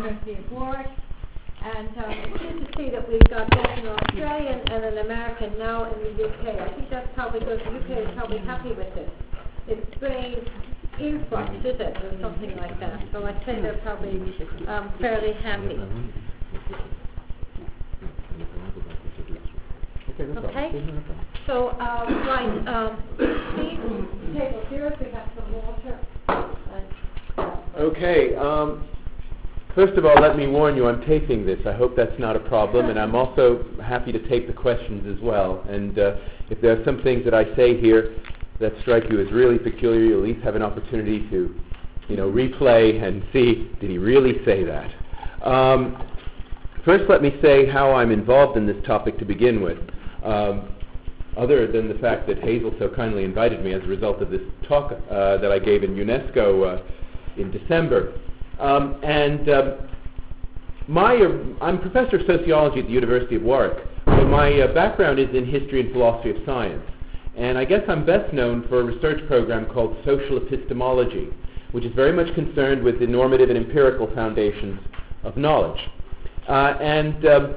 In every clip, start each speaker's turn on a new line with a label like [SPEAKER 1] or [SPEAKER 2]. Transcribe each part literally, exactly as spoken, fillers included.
[SPEAKER 1] University of Warwick. And um, it's good to see that we've got both an Australian and an American now in the U K. I think that's probably good. The U K is probably happy with this. It's Spain influx, is it, or something like that. So I'd say they're probably um, fairly happy. Okay. So, uh, right, um, Steve, table here, we have some water. And,
[SPEAKER 2] okay. Um, First of all, let me warn you, I'm taping this. I hope that's not a problem, and I'm also happy to tape the questions as well. And uh, if there are some things that I say here that strike you as really peculiar, you'll at least have an opportunity to, you know, replay and see, did he really say that? Um, first, let me say how I'm involved in this topic to begin with, um, other than the fact that Hazel so kindly invited me as a result of this talk uh, that I gave in UNESCO uh, in December. Um, and um, my, uh, I'm professor of sociology at the University of Warwick, so my uh, background is in history and philosophy of science. And I guess I'm best known for a research program called social epistemology, which is very much concerned with the normative and empirical foundations of knowledge. Uh, and um,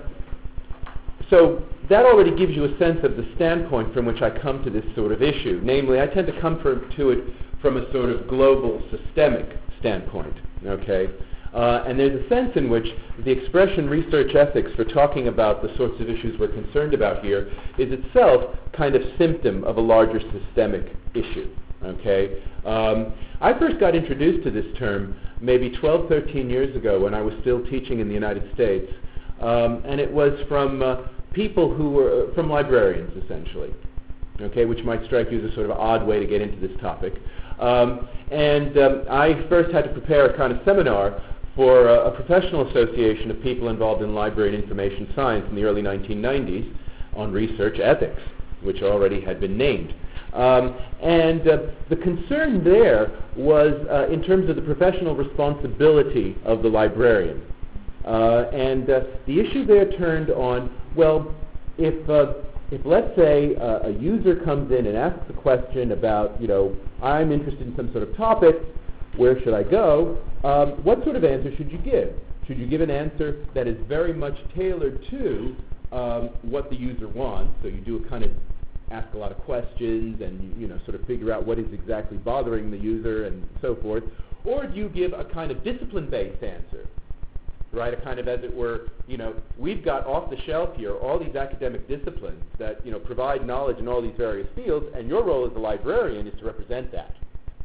[SPEAKER 2] so that already gives you a sense of the standpoint from which I come to this sort of issue. Namely, I tend to come for, to it from a sort of global systemic standpoint. Okay, uh, and there's a sense in which the expression research ethics for talking about the sorts of issues we're concerned about here is itself kind of symptom of a larger systemic issue. Okay, um, I first got introduced to this term maybe twelve, thirteen years ago when I was still teaching in the United States, um, and it was from uh, people who were uh, from librarians essentially. Okay, which might strike you as a sort of odd way to get into this topic. Um, and um, I first had to prepare a kind of seminar for uh, a professional association of people involved in library and information science in the early nineteen nineties on research ethics, which already had been named. Um, and uh, the concern there was uh, in terms of the professional responsibility of the librarian. Uh, and uh, the issue there turned on, well, if uh, If, let's say, uh, a user comes in and asks a question about, you know, I'm interested in some sort of topic, where should I go? Um, what sort of answer should you give? Should you give an answer that is very much tailored to um, what the user wants? So you do a kind of ask a lot of questions and, you, you know, sort of figure out what is exactly bothering the user and so forth. Or do you give a kind of discipline-based answer? Right, a kind of, as it were, you know, we've got off the shelf here all these academic disciplines that, you know, provide knowledge in all these various fields, and your role as a librarian is to represent that.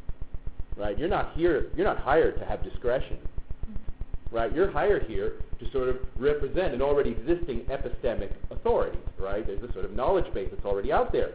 [SPEAKER 2] Right, you're not here, you're not hired to have discretion. Right, you're hired here to sort of represent an already existing epistemic authority. Right, there's a sort of knowledge base that's already out there.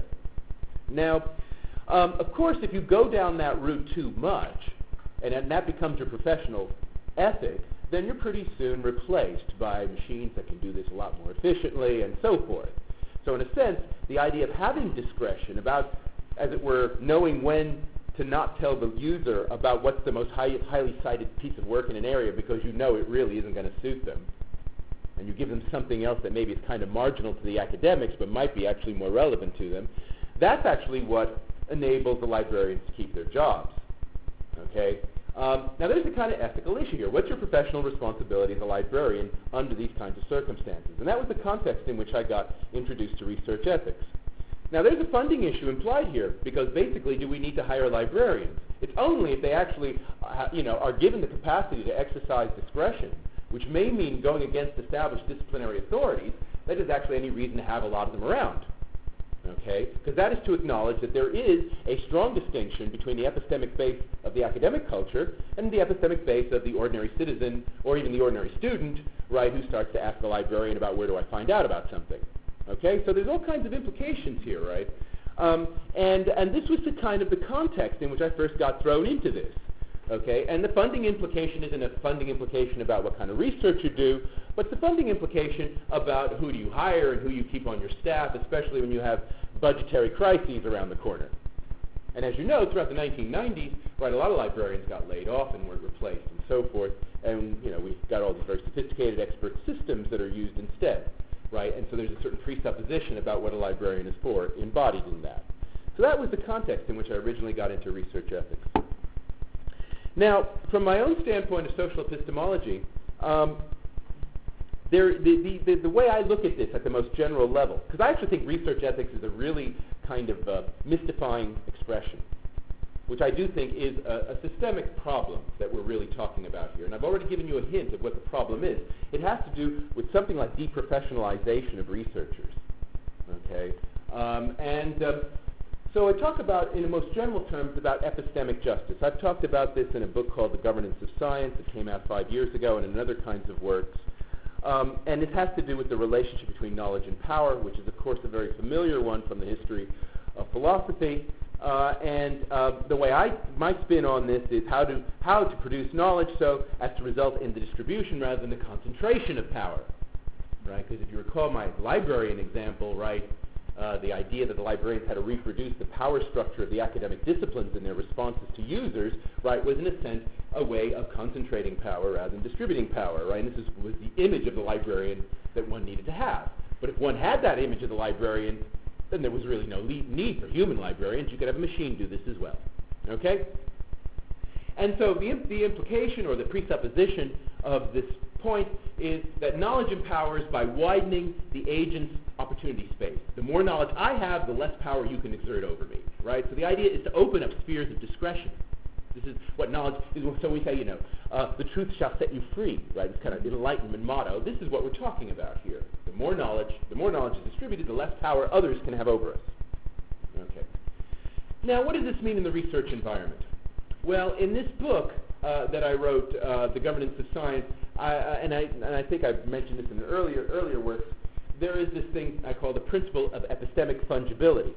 [SPEAKER 2] Now, um, of course, if you go down that route too much, and, and that becomes your professional ethic, then you're pretty soon replaced by machines that can do this a lot more efficiently and so forth. So in a sense, the idea of having discretion about, as it were, knowing when to not tell the user about what's the most high, highly cited piece of work in an area because you know it really isn't going to suit them, and you give them something else that maybe is kind of marginal to the academics but might be actually more relevant to them, that's actually what enables the librarians to keep their jobs. Okay? Um, now there's a kind of ethical issue here. What's your professional responsibility as a librarian under these kinds of circumstances? And that was the context in which I got introduced to research ethics. Now there's a funding issue implied here, because basically do we need to hire librarians? It's only if they actually uh, you know, are given the capacity to exercise discretion, which may mean going against established disciplinary authorities, that there's actually any reason to have a lot of them around. Okay? Because that is to acknowledge that there is a strong distinction between the epistemic base of the academic culture and the epistemic base of the ordinary citizen or even the ordinary student, right, who starts to ask the librarian about where do I find out about something. Okay? So there's all kinds of implications here, right? Um, and, and this was the kind of the context in which I first got thrown into this. Okay? And the funding implication isn't a funding implication about what kind of research you do, but the funding implication about who do you hire and who you keep on your staff, especially when you have budgetary crises around the corner. And as you know, throughout the nineteen nineties, right, a lot of librarians got laid off and were replaced and so forth. And, you know, we've got all these very sophisticated expert systems that are used instead, right? And so there's a certain presupposition about what a librarian is for embodied in that. So that was the context in which I originally got into research ethics. Now, from my own standpoint of social epistemology, Um, there, the, the, the, the way I look at this at the most general level, because I actually think research ethics is a really kind of uh, mystifying expression, which I do think is a, a systemic problem that we're really talking about here. And I've already given you a hint of what the problem is. It has to do with something like deprofessionalization of researchers. Okay? Um, and uh, so I talk about, in the most general terms, about epistemic justice. I've talked about this in a book called The Governance of Science that came out five years ago and in other kinds of works. Um, and it has to do with the relationship between knowledge and power, which is, of course, a very familiar one from the history of philosophy. Uh, and uh, the way I, my spin on this is how to, how to produce knowledge so as to result in the distribution rather than the concentration of power. Right? Because if you recall my librarian example, right, uh, the idea that the librarians had to reproduce the power structure of the academic disciplines in their responses to users, right, was in a sense a way of concentrating power rather than distributing power, right? And this is, was the image of the librarian that one needed to have. But if one had that image of the librarian, then there was really no le- need for human librarians. You could have a machine do this as well, okay? And so the, imp- the implication or the presupposition of this point is that knowledge empowers by widening the agent's opportunity space. The more knowledge I have, the less power you can exert over me, right? So the idea is to open up spheres of discretion. This is what knowledge is. So we say, you know, uh, the truth shall set you free, right? It's kind of enlightenment motto. This is what we're talking about here. The more knowledge, the more knowledge is distributed, the less power others can have over us. Okay. Now, what does this mean in the research environment? Well, in this book uh, that I wrote, uh, The Governance of Science, I, uh, and, I, and I think I've mentioned this in an earlier, earlier works, there is this thing I call the principle of epistemic fungibility.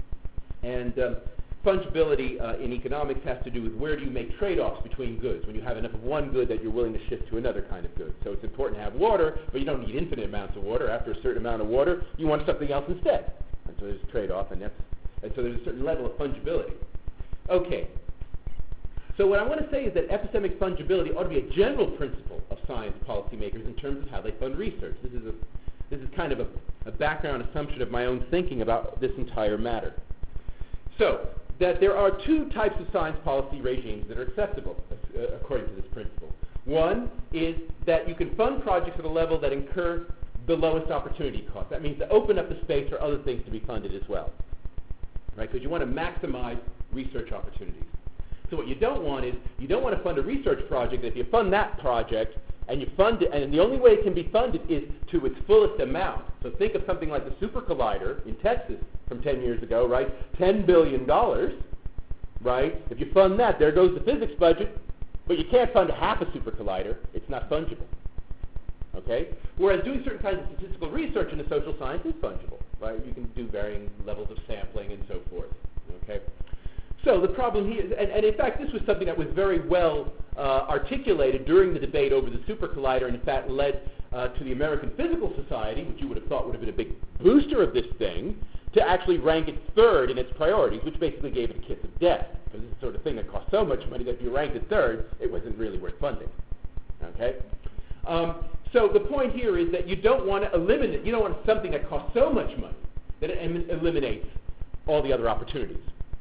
[SPEAKER 2] And um, fungibility uh, in economics has to do with where do you make trade-offs between goods, when you have enough of one good that you're willing to shift to another kind of good. So it's important to have water, but you don't need infinite amounts of water. After a certain amount of water, you want something else instead. And so there's a trade-off, and, that's, and so there's a certain level of fungibility. Okay. So what I want to say is that epistemic fungibility ought to be a general principle of science policymakers in terms of how they fund research. This is, a, this is kind of a, a background assumption of my own thinking about this entire matter. So, that there are two types of science policy regimes that are acceptable, uh, according to this principle. One is that you can fund projects at a level that incur the lowest opportunity cost. That means to open up the space for other things to be funded as well, right? Because you want to maximize research opportunities. So what you don't want is, you don't want to fund a research project that if you fund that project, and you fund it, and the only way it can be funded is to its fullest amount. So think of something like the Super Collider in Texas from ten years ago, right? ten billion dollars, right? If you fund that, there goes the physics budget, but you can't fund half a Super Collider. It's not fungible, okay? Whereas doing certain kinds of statistical research in the social science is fungible, right? You can do varying levels of sampling and so forth, okay? So the problem here, and, and in fact this was something that was very well uh, articulated during the debate over the Super Collider, and in fact led uh, to the American Physical Society, which you would have thought would have been a big booster of this thing, to actually rank it third in its priorities, which basically gave it a kiss of death, because it's the sort of thing that cost so much money that if you ranked it third, it wasn't really worth funding. Okay? Um, so the point here is that you don't want to eliminate, you don't want something that costs so much money that it em- eliminates all the other opportunities.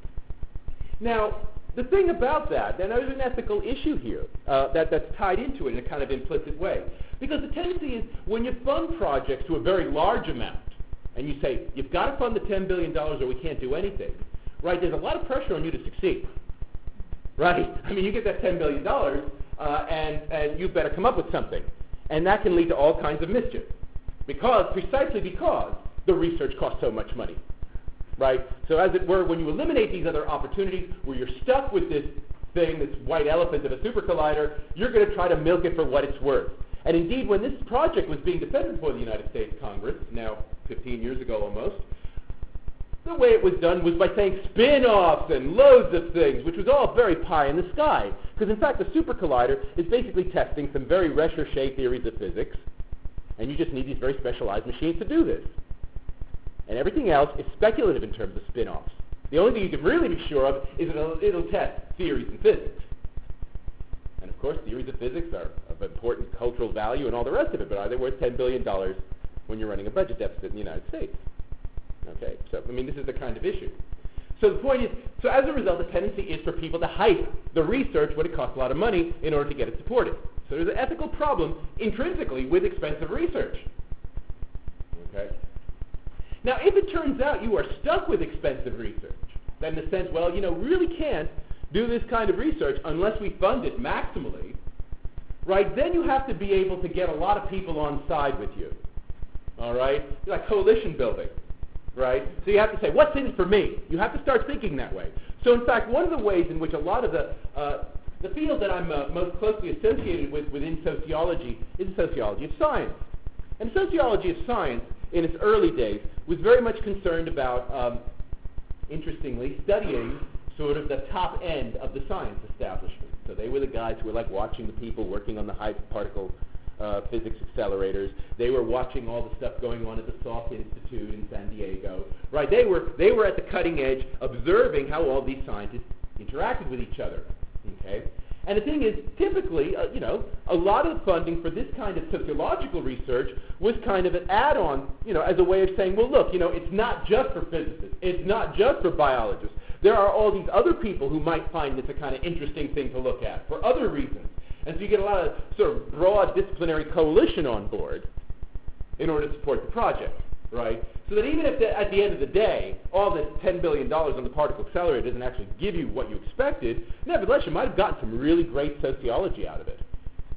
[SPEAKER 2] Now, the thing about that, then there's an ethical issue here uh, that, that's tied into it in a kind of implicit way. Because the tendency is when you fund projects to a very large amount, and you say, you've got to fund the ten billion dollars or we can't do anything, right, there's a lot of pressure on you to succeed. Right? I mean, you get that ten billion dollars, uh, and, and you better come up with something. And that can lead to all kinds of mischief. Because, precisely because the research costs so much money. Right? So as it were, when you eliminate these other opportunities where you're stuck with this thing, this white elephant of a Super Collider, you're going to try to milk it for what it's worth. And indeed, when this project was being defended before the United States Congress, now fifteen years ago almost, the way it was done was by saying spin-offs and loads of things, which was all very pie in the sky. Because in fact, the Super Collider is basically testing some very recherche theories of physics, and you just need these very specialized machines to do this. And everything else is speculative in terms of spin-offs. The only thing you can really be sure of is that it'll, it'll test theories in physics. And of course, theories of physics are of important cultural value and all the rest of it, but are they worth ten billion dollars when you're running a budget deficit in the United States? Okay, so, I mean, this is the kind of issue. So the point is, so as a result, the tendency is for people to hype the research when it costs a lot of money in order to get it supported. So there's an ethical problem intrinsically with expensive research. Okay? Now, if it turns out you are stuck with expensive research, that in a sense, well, you know, we really can't do this kind of research unless we fund it maximally, right, then you have to be able to get a lot of people on side with you. All right? Like coalition building, right? So you have to say, what's in it for me? You have to start thinking that way. So in fact, one of the ways in which a lot of the, uh, the field that I'm uh, most closely associated with within sociology is the sociology of science. And sociology of science, in its early days, was very much concerned about, um, interestingly, studying sort of the top end of the science establishment. So they were the guys who were like watching the people working on the high particle uh, physics accelerators. They were watching all the stuff going on at the Salk Institute in San Diego. Right? They were they were at the cutting edge, observing how all these scientists interacted with each other. Okay? And the thing is, typically, uh, you know, a lot of the funding for this kind of sociological research was kind of an add-on, you know, as a way of saying, well, look, you know, it's not just for physicists. It's not just for biologists. There are all these other people who might find this a kind of interesting thing to look at for other reasons. And so you get a lot of sort of broad disciplinary coalition on board in order to support the project, right? So that even if the, at the end of the day, all this ten billion dollars on the particle accelerator doesn't actually give you what you expected, nevertheless, you might have gotten some really great sociology out of it.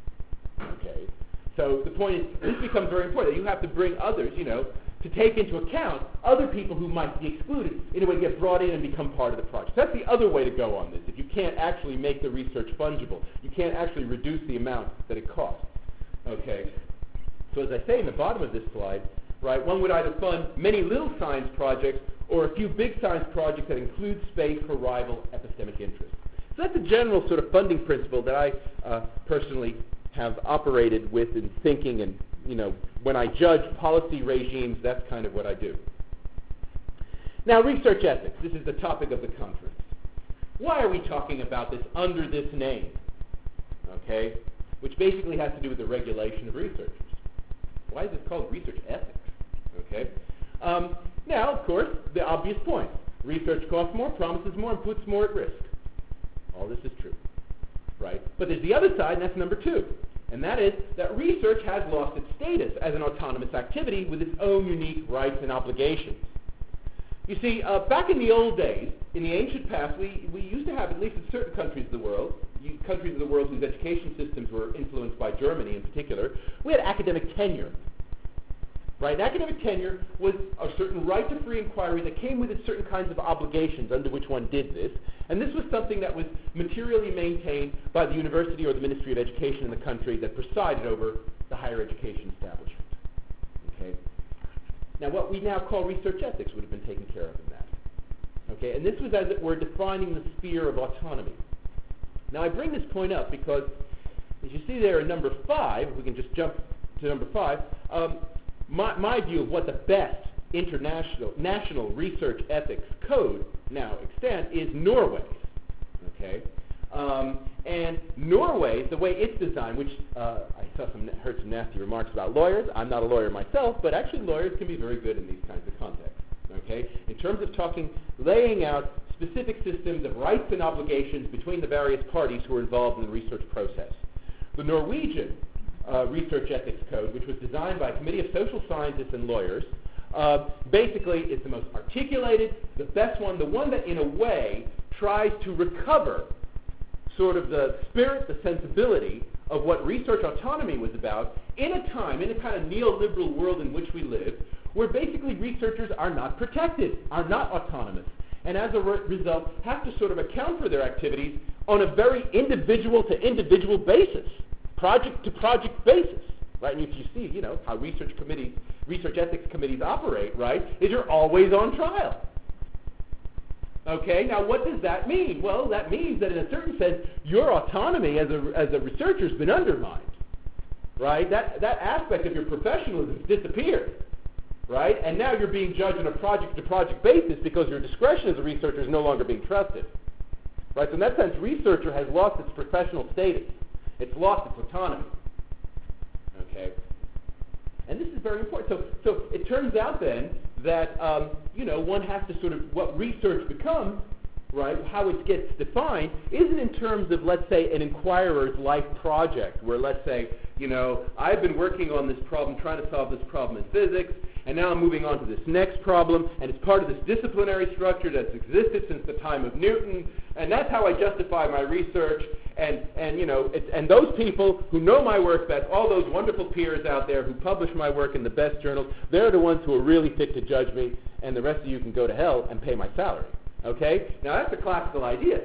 [SPEAKER 2] Okay? So the point is, this becomes very important, that you have to bring others, you know, to take into account other people who might be excluded, in a way to get brought in and become part of the project. That's the other way to go on this. If you can't actually make the research fungible, you can't actually reduce the amount that it costs. Okay? So as I say in the bottom of this slide, right, one would either fund many little science projects or a few big science projects that include space for rival epistemic interests. So that's a general sort of funding principle that I uh, personally have operated with in thinking, and, you know, when I judge policy regimes, that's kind of what I do. Now, research ethics. This is the topic of the conference. Why are we talking about this under this name? Okay? Which basically has to do with the regulation of researchers. Why is it called research ethics? Okay? Um, now, of course, the obvious point. Research costs more, promises more, and puts more at risk. All this is true. Right? But there's the other side, and that's number two. And that is that research has lost its status as an autonomous activity with its own unique rights and obligations. You see, uh, back in the old days, in the ancient past, we, we used to have, at least in certain countries of the world, you, countries of the world whose education systems were influenced by Germany in particular, we had academic tenure. Right? And academic tenure was a certain right to free inquiry that came with it certain kinds of obligations under which one did this. And this was something that was materially maintained by the university or the Ministry of Education in the country that presided over the higher education establishment. Okay? Now, what we now call research ethics would have been taken care of in that. Okay? And this was, as it were, defining the sphere of autonomy. Now, I bring this point up because, as you see there in number five, if we can just jump to number five, um, My, my view of what the best international national research ethics code now extant is Norway's. Okay, um, and Norway, the way it's designed, which uh, I saw some heard some nasty remarks about lawyers. I'm not a lawyer myself, but actually lawyers can be very good in these kinds of contexts. Okay, in terms of talking, laying out specific systems of rights and obligations between the various parties who are involved in the research process. The Norwegian Uh, research ethics code, which was designed by a committee of social scientists and lawyers, uh, basically is the most articulated, the best one, the one that in a way tries to recover sort of the spirit, the sensibility of what research autonomy was about in a time, in a kind of neoliberal world in which we live, where basically researchers are not protected, are not autonomous, and as a re- result have to sort of account for their activities on a very individual to individual basis. Project to project basis, right? And if you see, you know, how research committees, research ethics committees operate, right, is you're always on trial. Okay, now what does that mean? Well, that means that in a certain sense, your autonomy as a, as a researcher has been undermined, right? That, that aspect of your professionalism has disappeared, right? And now you're being judged on a project to project basis because your discretion as a researcher is no longer being trusted, right? So in that sense, researcher has lost its professional status. It's lost its autonomy. Okay? And this is very important. So, so it turns out then that, um, you know, one has to sort of, what research becomes right, how it gets defined isn't in terms of, let's say, an inquirer's life project, where, let's say, you know, I've been working on this problem, trying to solve this problem in physics, and now I'm moving on to this next problem, and it's part of this disciplinary structure that's existed since the time of Newton, and that's how I justify my research, and, and you know, it's, and those people who know my work best, all those wonderful peers out there who publish my work in the best journals, they're the ones who are really fit to judge me, and the rest of you can go to hell and pay my salary. Okay? Now that's a classical idea.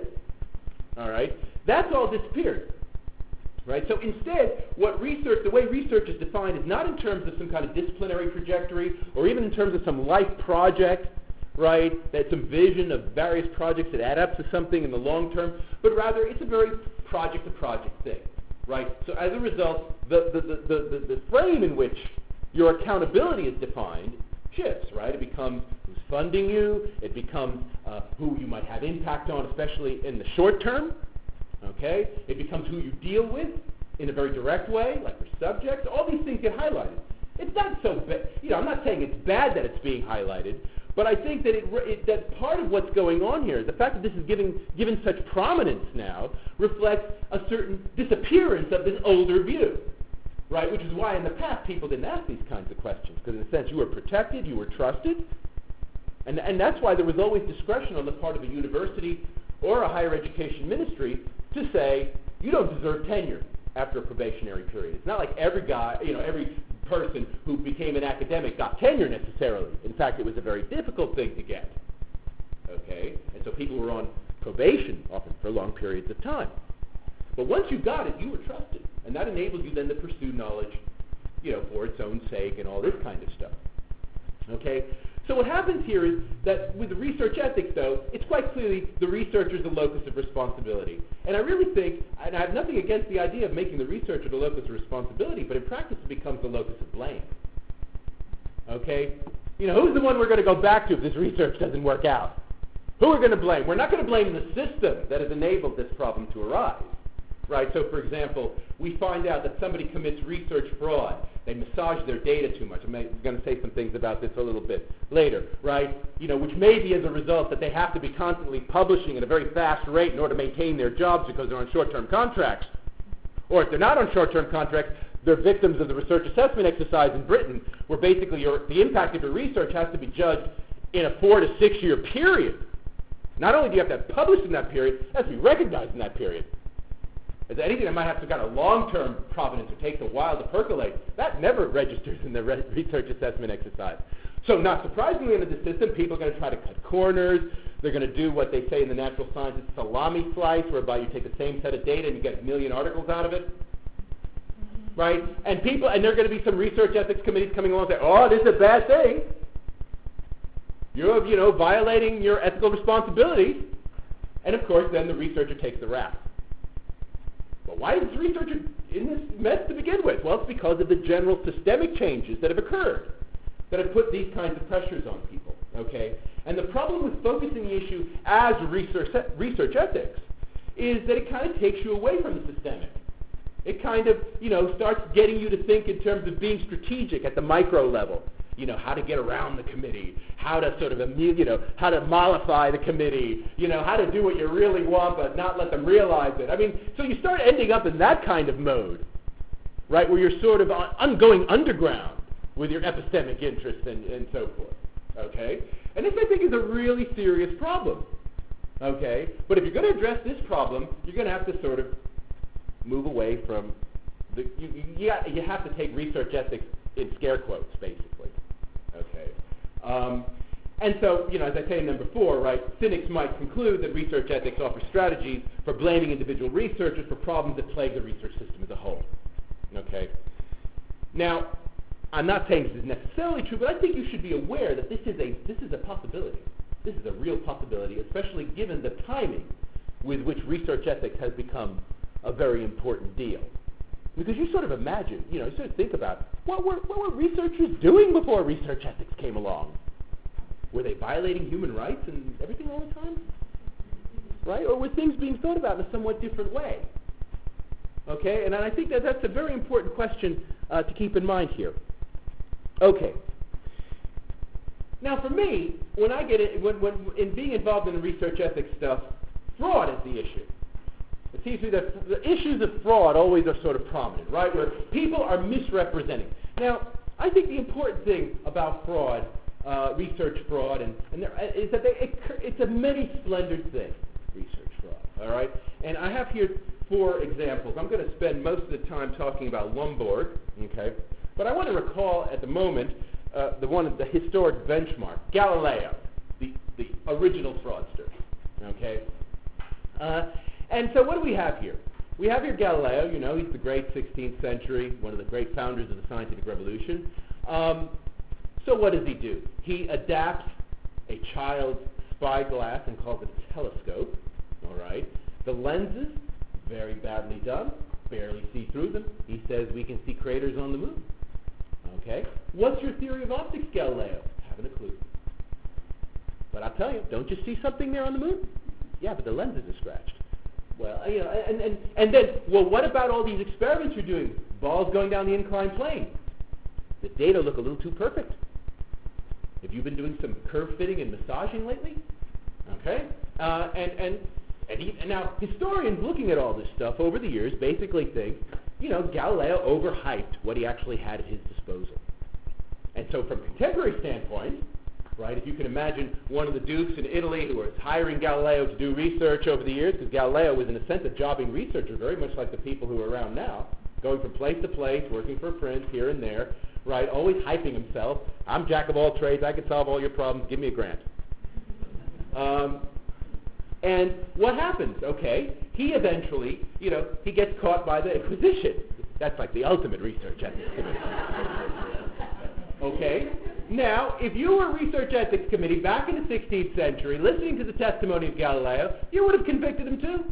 [SPEAKER 2] All right? That's all disappeared. Right? So instead, what research, the way research is defined is not in terms of some kind of disciplinary trajectory or even in terms of some life project, right? That's some vision of various projects that add up to something in the long term, but rather it's a very project-to-project thing. Right? So as a result, the, the, the, the, the, the frame in which your accountability is defined shifts, right? It becomes who's funding you. It becomes uh, who you might have impact on, especially in the short term. Okay? It becomes who you deal with in a very direct way, like your subjects. All these things get highlighted. It's not so bad. You know, I'm not saying it's bad that it's being highlighted, but I think that it, it, that part of what's going on here, the fact that this is given given such prominence now, reflects a certain disappearance of this older view. Right, which is why in the past people didn't ask these kinds of questions, because in a sense you were protected, you were trusted, and, and that's why there was always discretion on the part of a university or a higher education ministry to say, you don't deserve tenure after a probationary period. It's not like every guy, you know, every person who became an academic got tenure necessarily. In fact, it was a very difficult thing to get. Okay, and so people were on probation often for long periods of time. But once you got it, you were trusted. And that enabled you then to pursue knowledge, you know, for its own sake and all this kind of stuff. Okay? So what happens here is that with the research ethics, though, it's quite clearly the researcher is the locus of responsibility. And I really think, and I have nothing against the idea of making the researcher the locus of responsibility, but in practice it becomes the locus of blame. Okay? You know, who's the one we're going to go back to if this research doesn't work out? Who are we going to blame? We're not going to blame the system that has enabled this problem to arise. Right, so for example, we find out that somebody commits research fraud. They massage their data too much. I'm going to say some things about this a little bit later, right? You know, which may be as a result that they have to be constantly publishing at a very fast rate in order to maintain their jobs because they're on short-term contracts. Or if they're not on short-term contracts, they're victims of the research assessment exercise in Britain, where basically your, the impact of your research has to be judged in a four to six-year period. Not only do you have to have published in that period, it has to be recognized in that period. As anything that might have some kind of long-term provenance or takes a while to percolate, that never registers in the re- research assessment exercise. So not surprisingly under the system, people are going to try to cut corners. They're going to do what they say in the natural sciences salami slice, whereby you take the same set of data and you get a million articles out of it. Right? And people, and there are going to be some research ethics committees coming along and say, oh, this is a bad thing. You're, you know, violating your ethical responsibilities. And of course, then the researcher takes the rap. But why is the researcher in this mess to begin with? Well, it's because of the general systemic changes that have occurred that have put these kinds of pressures on people. Okay? And the problem with focusing the issue as research, research ethics is that it kind of takes you away from the systemic. It kind of, you know, starts getting you to think in terms of being strategic at the micro level. You know, how to get around the committee, how to sort of, you know, how to mollify the committee, you know, how to do what you really want but not let them realize it. I mean, so you start ending up in that kind of mode, right, where you're sort of on, going underground with your epistemic interest and, and so forth, okay? And this, I think, is a really serious problem, okay? But if you're going to address this problem, you're going to have to sort of move away from, the, you, you, you have to take research ethics in scare quotes, basically. Okay. Um, and so, you know, as I say in number four, right, cynics might conclude that research ethics offers strategies for blaming individual researchers for problems that plague the research system as a whole. Okay. Now, I'm not saying this is necessarily true, but I think you should be aware that this is a this is a possibility. This is a real possibility, especially given the timing with which research ethics has become a very important deal. Because you sort of imagine, you know, you sort of think about, what were, what were researchers doing before research ethics came along? Were they violating human rights and everything all the time? Right? Or were things being thought about in a somewhat different way? Okay? And I think that that's a very important question uh, to keep in mind here. Okay. Now, for me, when I get it, when, when in being involved in the research ethics stuff, fraud is the issue. It seems to me that the issues of fraud always are sort of prominent, right, where people are misrepresenting. Now, I think the important thing about fraud, uh, research fraud, and, and there, is that they, it, it's a many-splendored thing, research fraud, all right? And I have here four examples. I'm going to spend most of the time talking about Lomborg, okay? But I want to recall at the moment uh, the one, the historic benchmark, Galileo, the, the original fraudster, okay? Uh, and so what do we have here? We have here Galileo, you know, he's the great sixteenth century, one of the great founders of the scientific revolution. Um, so what does he do? He adapts a child's spyglass and calls it a telescope, all right? The lenses, very badly done, barely see through them. He says we can see craters on the moon, okay? What's your theory of optics, Galileo? Haven't a clue. But I'll tell you, don't you see something there on the moon? Yeah, but the lenses are scratched. Well, you know, and, and, and then, well, what about all these experiments you're doing? Balls going down the inclined plane. The data look a little too perfect. Have you been doing some curve fitting and massaging lately? Okay? Uh, and, and, and, he, and now, historians looking at all this stuff over the years basically think, you know, Galileo overhyped what he actually had at his disposal. And so from a contemporary standpoint, right, if you can imagine one of the dukes in Italy who was hiring Galileo to do research over the years, because Galileo was in a sense a jobbing researcher, very much like the people who are around now, going from place to place, working for a prince here and there, right, always hyping himself. I'm jack of all trades, I can solve all your problems, give me a grant. Um, and what happens? Okay, he eventually, you know, he gets caught by the Inquisition. That's like the ultimate research ethics committee. Okay? Now, if you were a research ethics committee back in the sixteenth century, listening to the testimony of Galileo, you would have convicted him too.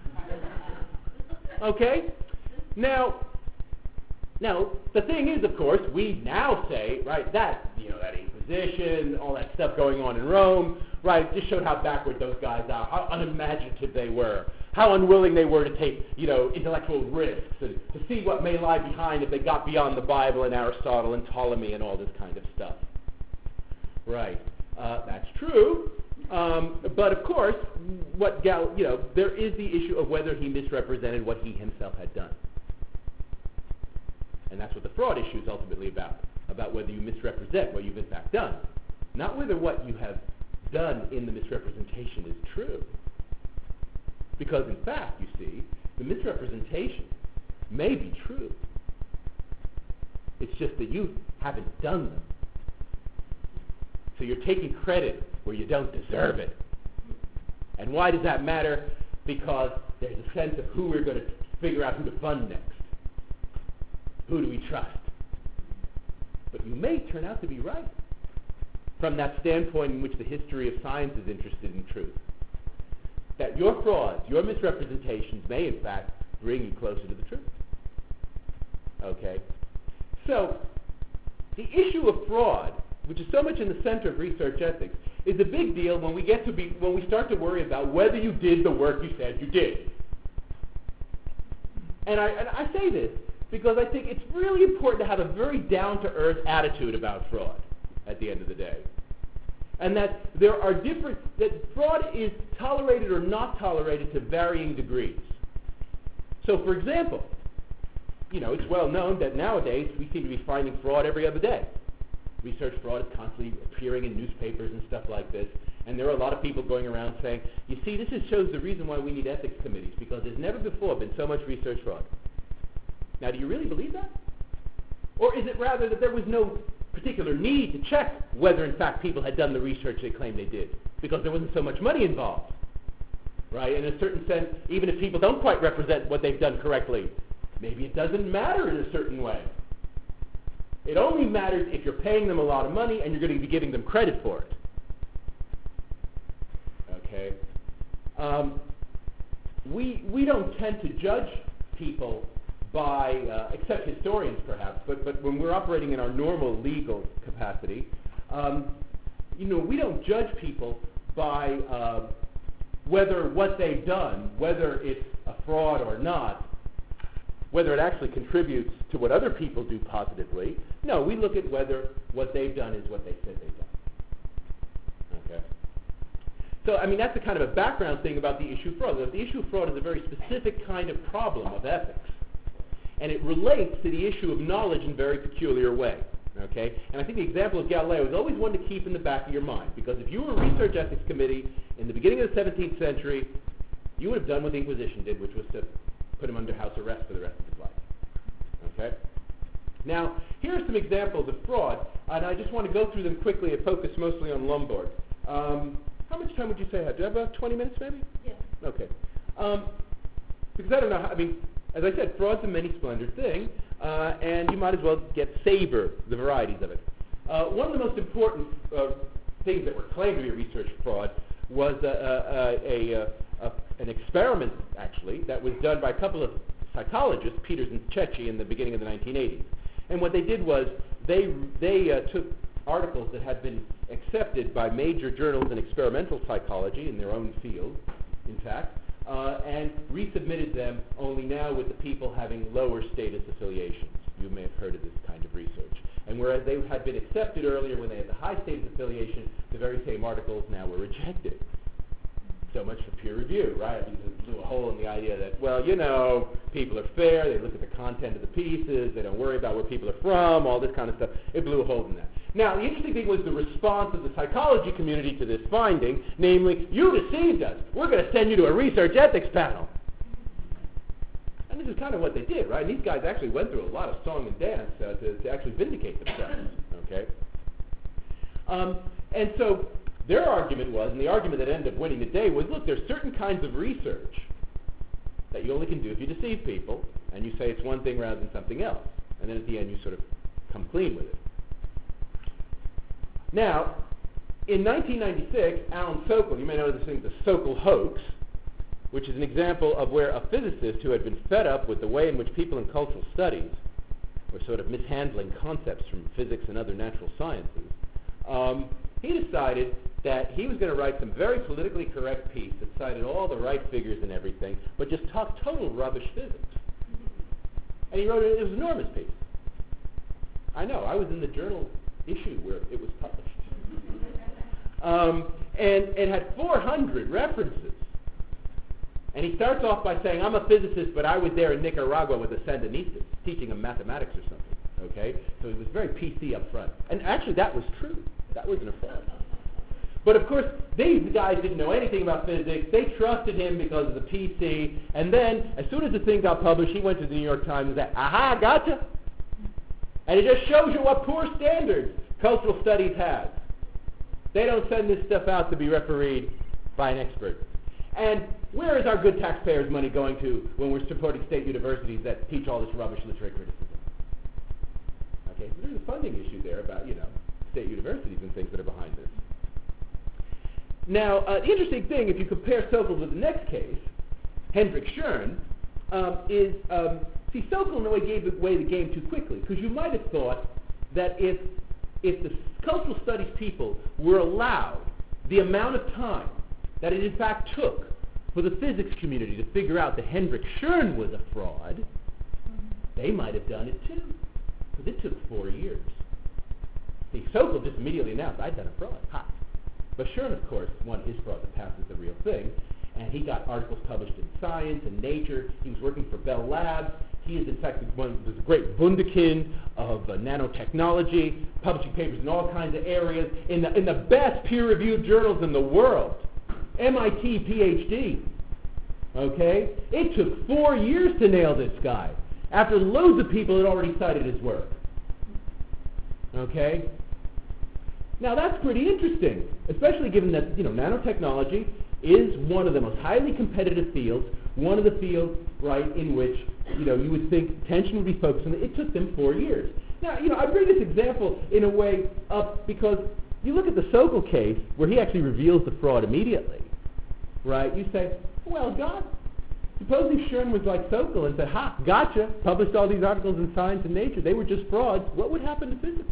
[SPEAKER 2] Okay? Now, now, the thing is, of course, we now say, right, that, you know, that Inquisition, all that stuff going on in Rome, right, just showed how backward those guys are, how unimaginative they were, how unwilling they were to take, you know, intellectual risks and to see what may lie behind if they got beyond the Bible and Aristotle and Ptolemy and all this kind of stuff. Right. Uh, that's true. Um, but of course, what Gal, you know, there is the issue of whether he misrepresented what he himself had done. And that's what the fraud issue is ultimately about, about whether you misrepresent what you've in fact done. Not whether what you have done in the misrepresentation is true. Because in fact, you see, the misrepresentation may be true. It's just that you haven't done them. So you're taking credit where you don't deserve it. And why does that matter? Because there's a sense of who we're going to figure out who to fund next. Who do we trust? But you may turn out to be right from that standpoint in which the history of science is interested in truth. That your frauds, your misrepresentations may in fact bring you closer to the truth. Okay? So, the issue of fraud, which is so much in the center of research ethics, is a big deal when we get to be, when we start to worry about whether you did the work you said you did. And I, and I say this because I think it's really important to have a very down-to-earth attitude about fraud at the end of the day. And that there are different, that fraud is tolerated or not tolerated to varying degrees. So for example, you know, it's well known that nowadays we seem to be finding fraud every other day. Research fraud is constantly appearing in newspapers and stuff like this. And there are a lot of people going around saying, you see, this just shows the reason why we need ethics committees, because there's never before been so much research fraud. Now, do you really believe that? Or is it rather that there was no particular need to check whether, in fact, people had done the research they claimed they did, because there wasn't so much money involved? Right? In a certain sense, even if people don't quite represent what they've done correctly, maybe it doesn't matter in a certain way. It only matters if you're paying them a lot of money and you're going to be giving them credit for it. Okay? Um, we, we don't tend to judge people by, uh, except historians perhaps, but, but when we're operating in our normal legal capacity, um, you know, we don't judge people by uh, whether what they've done, whether it's a fraud or not, whether it actually contributes to what other people do positively. No, we look at whether what they've done is what they said they've done. Okay. So, I mean, that's a kind of a background thing about the issue of fraud. The issue of fraud is a very specific kind of problem of ethics. And it relates to the issue of knowledge in a very peculiar way. Okay? And I think the example of Galileo is always one to keep in the back of your mind. Because if you were a research ethics committee in the beginning of the seventeenth century, you would have done what the Inquisition did, which was to put him under house arrest for the rest of his life. Okay? Now, here are some examples of fraud, and I just want to go through them quickly and focus mostly on Lombard. Um, how much time would you say I have? Do you have about twenty minutes maybe?
[SPEAKER 1] Yes.
[SPEAKER 2] Okay. Um, because I don't know how, I mean, as I said, fraud's a many-splendored thing, uh, and you might as well get savor the varieties of it. Uh, one of the most important uh, things that were claimed to be a research fraud was uh, uh, a, a, a, an experiment, actually, that was done by a couple of psychologists, Peters and Cecchi, in the beginning of the nineteen eighties. And what they did was they, they uh, took articles that had been accepted by major journals in experimental psychology in their own field, in fact, uh, and resubmitted them only now with the people having lower status affiliations. You may have heard of this kind of research. And whereas they had been accepted earlier when they had the high status affiliation, the very same articles now were rejected. So much for peer review, right? Because it blew a hole in the idea that, well, you know, people are fair, they look at the content of the pieces, they don't worry about where people are from, all this kind of stuff. It blew a hole in that. Now, the interesting thing was the response of the psychology community to this finding, namely, you deceived us. We're going to send you to a research ethics panel. And this is kind of what they did, right? And these guys actually went through a lot of song and dance uh, to, to actually vindicate themselves, okay? Um, and so their argument was, and the argument that ended up winning the day was, look, there's certain kinds of research that you only can do if you deceive people, and you say it's one thing rather than something else. And then at the end, you sort of come clean with it. Now, in nineteen ninety-six, Alan Sokal, you may know this thing, the Sokal hoax, which is an example of where a physicist who had been fed up with the way in which people in cultural studies were sort of mishandling concepts from physics and other natural sciences, um, he decided that he was going to write some very politically correct piece that cited all the right figures and everything, but just talked total rubbish physics. And he wrote it, it was an enormous piece. I know, I was in the journal issue where it was published. Um, and it had four hundred references. And he starts off by saying, I'm a physicist, but I was there in Nicaragua with the Sandinistas, teaching them mathematics or something. Okay? So he was very P C up front. And actually, that was true. That wasn't a fraud. But of course, these guys didn't know anything about physics. They trusted him because of the P C. And then, as soon as the thing got published, he went to the New York Times and said, aha, gotcha. And it just shows you what poor standards cultural studies have. They don't send this stuff out to be refereed by an expert. And where is our good taxpayers' money going to when we're supporting state universities that teach all this rubbish literary criticism? Okay, so there's a funding issue there about, you know, state universities and things that are behind this. Now, uh, the interesting thing, if you compare Sokal with the next case, Hendrik Schön, um, is, um, see, Sokal in a way gave away the game too quickly, because you might have thought that if, if the cultural studies people were allowed the amount of time that it in fact took for the physics community to figure out that Hendrik Schön was a fraud, they might have done it too, because it took four years. See, Sokal just immediately announced, I'd done a fraud. Ha! But Schön, of course, won his fraud that passes the real thing, and he got articles published in Science and Nature. He was working for Bell Labs. He is, in fact, one of the great wunderkind of uh, nanotechnology, publishing papers in all kinds of areas in the, in the best peer-reviewed journals in the world. M I T PhD. Okay? It took four years to nail this guy, after loads of people had already cited his work. Okay? Now that's pretty interesting, especially given that, you know, nanotechnology is one of the most highly competitive fields, one of the fields, right, in which, you know, you would think attention would be focused on. It took them four years. Now, you know, I bring this example in a way up because you look at the Sokal case, where he actually reveals the fraud immediately, right? You say, well, God, supposing Schön was like Sokal and said, ha, gotcha, published all these articles in Science and Nature, they were just frauds, what would happen to physics?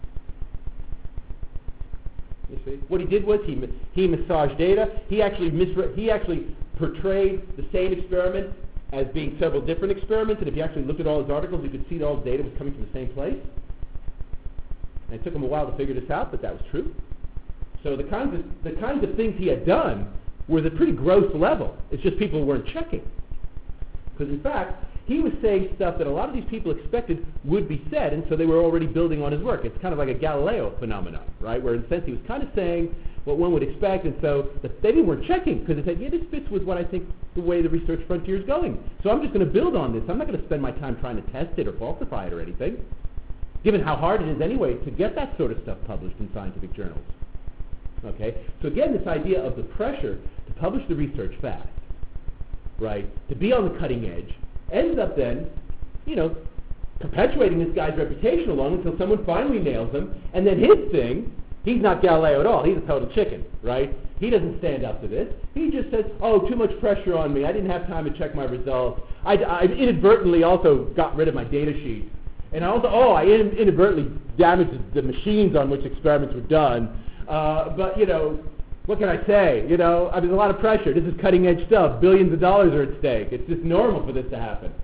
[SPEAKER 2] You see? What he did was he he massaged data. He actually misre- he actually portrayed the same experiment as being several different experiments. And if you actually looked at all his articles, you could see that all his data was coming from the same place. And it took him a while to figure this out, but that was true. So the kinds of the kinds of things he had done was at pretty gross level. It's just people weren't checking. Because in fact, he was saying stuff that a lot of these people expected would be said, and so they were already building on his work. It's kind of like a Galileo phenomenon, right? Where in a sense he was kind of saying what one would expect, and so that they weren't checking because they said, yeah, this fits with what I think the way the research frontier is going. So I'm just going to build on this. I'm not going to spend my time trying to test it or falsify it or anything, given how hard it is anyway to get that sort of stuff published in scientific journals. Okay? So again, this idea of the pressure to publish the research fast, right, to be on the cutting edge, ends up then, you know, perpetuating this guy's reputation along until someone finally nails him, and then his thing, he's not Galileo at all, he's a total chicken, right? He doesn't stand up to this. He just says, oh, too much pressure on me, I didn't have time to check my results, I, I inadvertently also got rid of my data sheet, and I also, oh, I in, inadvertently damaged the machines on which experiments were done, uh, but, you know, what can I say? You know, I mean, there's a lot of pressure. This is cutting edge stuff. Billions of dollars are at stake. It's just normal for this to happen.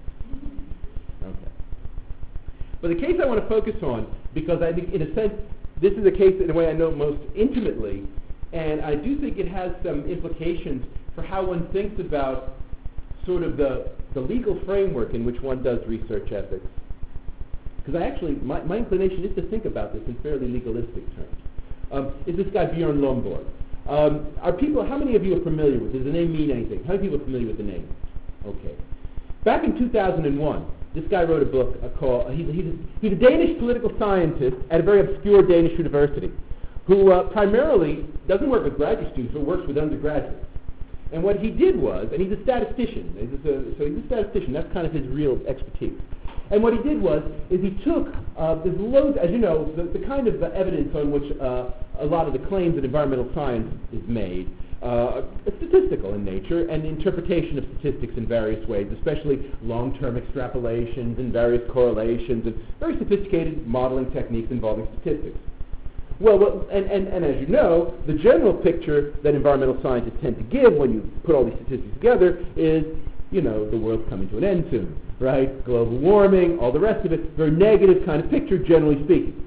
[SPEAKER 2] Okay. But the case I want to focus on, because I think in a sense, this is a case in a way I know most intimately, and I do think it has some implications for how one thinks about sort of the, the legal framework in which one does research ethics. Because I actually, my, my inclination is to think about this in fairly legalistic terms. Um, is this guy Bjorn Lomborg. Um, are people, how many of you are familiar with, does the name mean anything? How many people are familiar with the name? Okay. Back in two thousand one, this guy wrote a book uh, called, uh, he's, he's, a, he's a Danish political scientist at a very obscure Danish university who uh, primarily doesn't work with graduate students, but works with undergraduates. And what he did was, and he's a statistician, he's a, so he's a statistician, that's kind of his real expertise. And what he did was, is he took, uh, there's loads, as you know, the, the kind of uh, evidence on which uh, a lot of the claims that environmental science is made, uh, statistical in nature, and the interpretation of statistics in various ways, especially long-term extrapolations and various correlations, and very sophisticated modeling techniques involving statistics. Well, well and, and, and as you know, the general picture that environmental scientists tend to give when you put all these statistics together is, you know, the world's coming to an end soon, right? Global warming, all the rest of it, very negative kind of picture, generally speaking.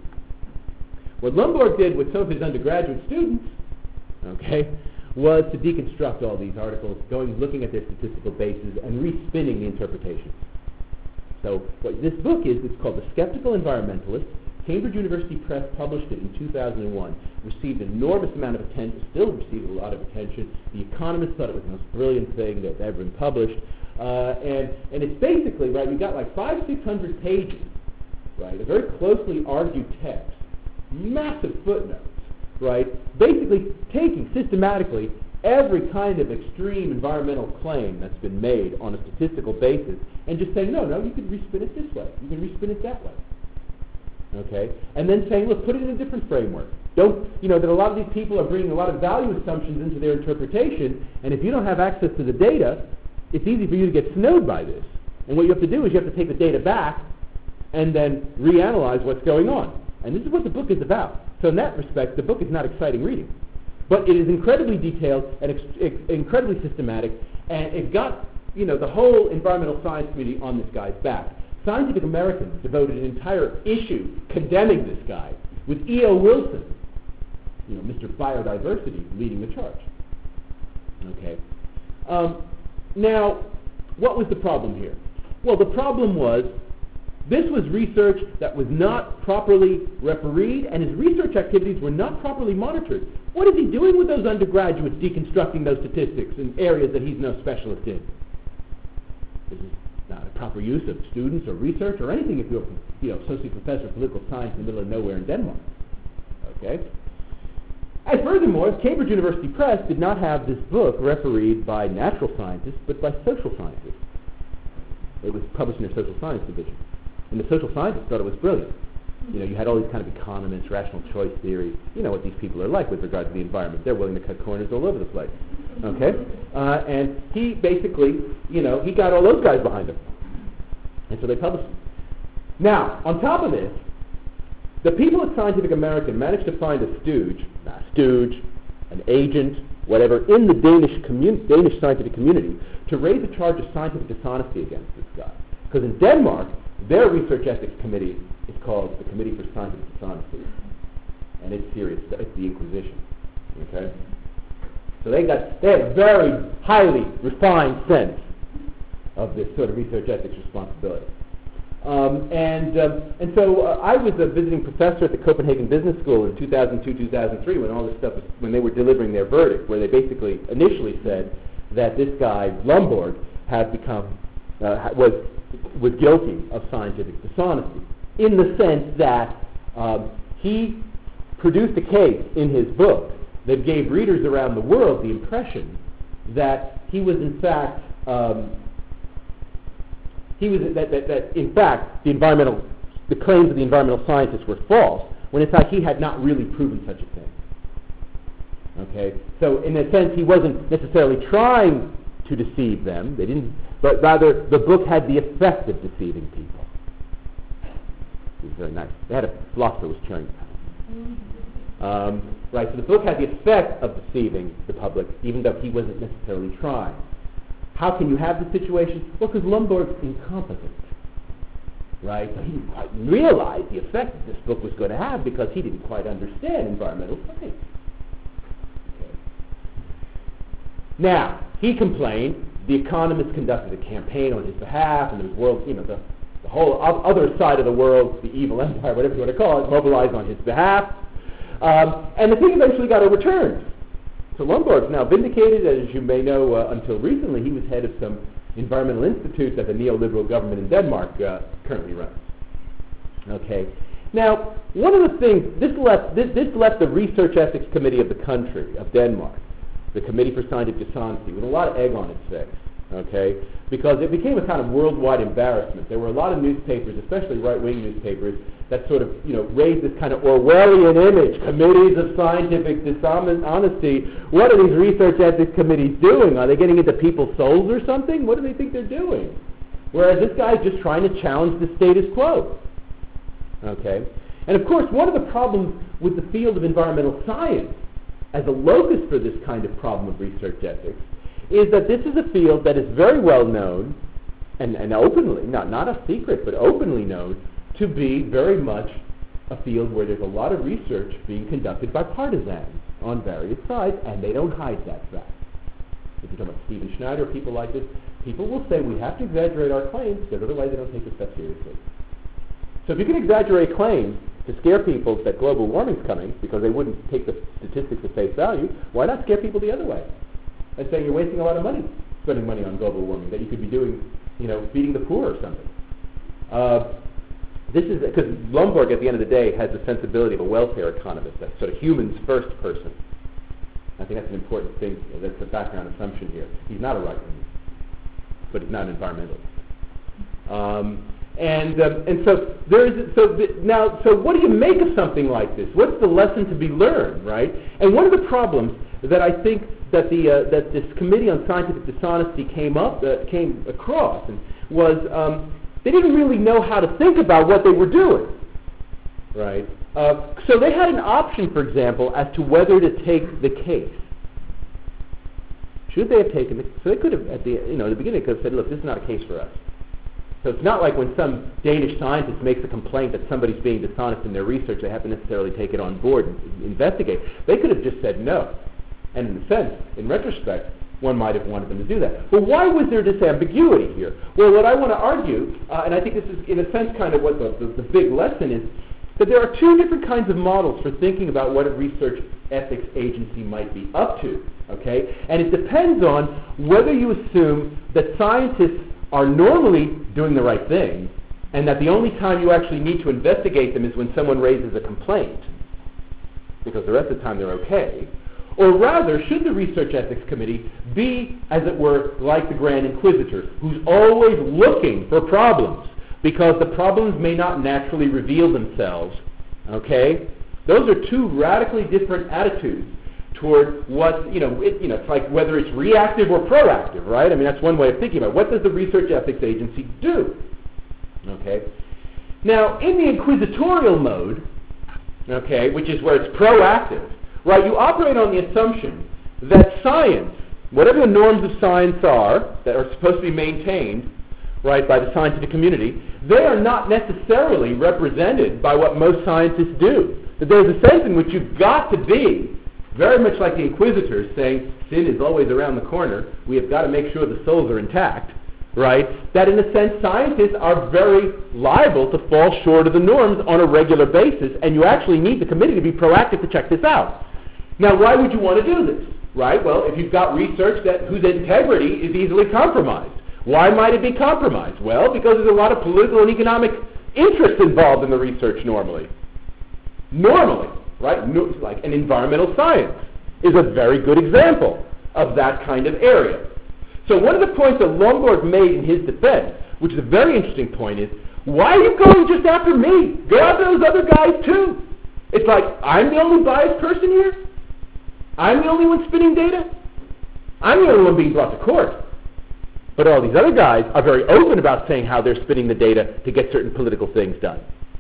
[SPEAKER 2] What Lomborg did with some of his undergraduate students, okay, was to deconstruct all these articles, going, looking at their statistical bases, and respinning the interpretations. So what this book is, it's called The Skeptical Environmentalist. Cambridge University Press published it in two thousand one, received an enormous amount of attention, still receives a lot of attention. The Economist thought it was the most brilliant thing that's ever been published. Uh, and, and it's basically, right, we got like five, six hundred pages, right, a very closely argued text, massive footnotes, right, basically taking systematically every kind of extreme environmental claim that's been made on a statistical basis and just saying, no, no, you can respin it this way, you can respin it that way. Okay, and then saying, look, put it in a different framework. Don't, you know, that a lot of these people are bringing a lot of value assumptions into their interpretation, and if you don't have access to the data, it's easy for you to get snowed by this. And what you have to do is you have to take the data back and then reanalyze what's going on. And this is what the book is about. So in that respect, the book is not exciting reading. But it is incredibly detailed and ex- ex- incredibly systematic, and it got, you know, the whole environmental science community on this guy's back. Scientific American devoted an entire issue condemning this guy, with E O Wilson, you know, Mister Biodiversity, leading the charge. Okay. Um, now, what was the problem here? Well, the problem was this was research that was not properly refereed, and his research activities were not properly monitored. What is he doing with those undergraduates deconstructing those statistics in areas that he's no specialist in? This is not a proper use of students or research or anything if you're, you know, associate professor of political science in the middle of nowhere in Denmark. Okay? And furthermore, Cambridge University Press did not have this book refereed by natural scientists, but by social scientists. It was published in their social science division. And the social scientists thought it was brilliant. You know, you had all these kind of economists, rational choice theory. You know what these people are like with regard to the environment. They're willing to cut corners all over the place. Okay? Uh, and he basically, you know, he got all those guys behind him. And so they published him. Now, on top of this, the people at Scientific American managed to find a stooge, not a stooge, an agent, whatever, in the Danish, commun- Danish scientific community to raise a charge of scientific dishonesty against this guy. Because in Denmark, their research ethics committee is called the Committee for Scientific Dishonesty. And it's serious. It's the Inquisition. Okay? So they got they had a very highly refined sense of this sort of research ethics responsibility. Um, and um, and so uh, I was a visiting professor at the Copenhagen Business School in two thousand two, two thousand three when all this stuff was, when they were delivering their verdict, where they basically initially said that this guy Lomborg had become uh, was was guilty of scientific dishonesty in the sense that um, he produced a case in his book that gave readers around the world the impression that he was in fact um, he was that, that, that in fact the environmental the claims of the environmental scientists were false, when in fact he had not really proven such a thing. Okay, so in a sense he wasn't necessarily trying to deceive them. They didn't, but rather the book had the effect of deceiving people. It was very nice. They had a philosopher who was cheering. Um, right, so the book had the effect of deceiving the public, even though he wasn't necessarily trying. How can you have this situation? Well, because Lomborg's incompetent, right? So he didn't quite realize the effect that this book was going to have because he didn't quite understand environmental science. Okay. Now, he complained. The Economist conducted a campaign on his behalf, and the world, you know, the, the whole other side of the world, the evil empire, whatever you want to call it, mobilized on his behalf. Um, and the thing eventually got overturned. So Lomborg's now vindicated, and as you may know, uh, until recently he was head of some environmental institute that the neoliberal government in Denmark uh, currently runs. Okay. Now, one of the things, this left, this, this left the Research Ethics Committee of the country, of Denmark, the Committee for Scientific Dishonesty, with a lot of egg on its face, okay, because it became a kind of worldwide embarrassment. There were a lot of newspapers, especially right-wing newspapers, that sort of, you know, raised this kind of Orwellian image, committees of scientific dishonesty. What are these research ethics committees doing? Are they getting into people's souls or something? What do they think they're doing? Whereas this guy's just trying to challenge the status quo. Okay? And of course, one of the problems with the field of environmental science as a locus for this kind of problem of research ethics is that this is a field that is very well known and, and openly, not, not a secret, but openly known to be very much a field where there's a lot of research being conducted by partisans on various sides, and they don't hide that fact. If you're talking about Stephen Schneider, people like this, people will say we have to exaggerate our claims because otherwise they don't take this stuff seriously. So if you can exaggerate claims to scare people that global warming's coming because they wouldn't take the statistics at face value, why not scare people the other way and say you're wasting a lot of money spending money on global warming that you could be doing, you know, feeding the poor or something. Uh, This is because Lomborg, at the end of the day, has the sensibility of a welfare economist, that sort of humans first person. I think that's an important thing. That's the background assumption here. He's not a right-winger, but he's not an environmentalist. Um, and um, and so there is so th- now so what do you make of something like this? What's the lesson to be learned, right? And one of the problems that I think that the uh, that this Committee on Scientific Dishonesty came up uh, came across and was. Um, They didn't really know how to think about what they were doing, right? Uh, so they had an option, for example, as to whether to take the case. Should they have taken it? So they could have, at the you know, at the beginning, they could have said, "Look, this is not a case for us." So it's not like when some Danish scientist makes a complaint that somebody's being dishonest in their research, they have to necessarily take it on board and investigate. They could have just said no. And in a sense, in retrospect, one might have wanted them to do that. But why was there this ambiguity here? Well, what I want to argue, uh, and I think this is in a sense kind of what the, the, the big lesson is, that there are two different kinds of models for thinking about what a research ethics agency might be up to, okay? And it depends on whether you assume that scientists are normally doing the right thing, and that the only time you actually need to investigate them is when someone raises a complaint, because the rest of the time they're okay. Or rather, should the Research Ethics Committee be, as it were, like the Grand Inquisitor, who's always looking for problems, because the problems may not naturally reveal themselves, okay? Those are two radically different attitudes toward what, you know, it, you know, it's like whether it's reactive or proactive, right? I mean, that's one way of thinking about it. What does the Research Ethics Agency do? Okay? Now, in the inquisitorial mode, okay, which is where it's proactive, right, you operate on the assumption that science, whatever the norms of science are that are supposed to be maintained, right, by the scientific community, they are not necessarily represented by what most scientists do. That there's a sense in which you've got to be very much like the Inquisitors saying sin is always around the corner, we have got to make sure the souls are intact, right? That in a sense scientists are very liable to fall short of the norms on a regular basis, and you actually need the committee to be proactive to check this out. Now, why would you want to do this, right? Well, if you've got research that whose integrity is easily compromised. Why might it be compromised? Well, because there's a lot of political and economic interest involved in the research normally. Normally, right? No, like an environmental science is a very good example of that kind of area. So one of the points that Lomborg made in his defense, which is a very interesting point, is, why are you going just after me? Go after those other guys too. It's like, I'm the only biased person here? I'm the only one spinning data? I'm the only one being brought to court. But all these other guys are very open about saying how they're spinning the data to get certain political things done.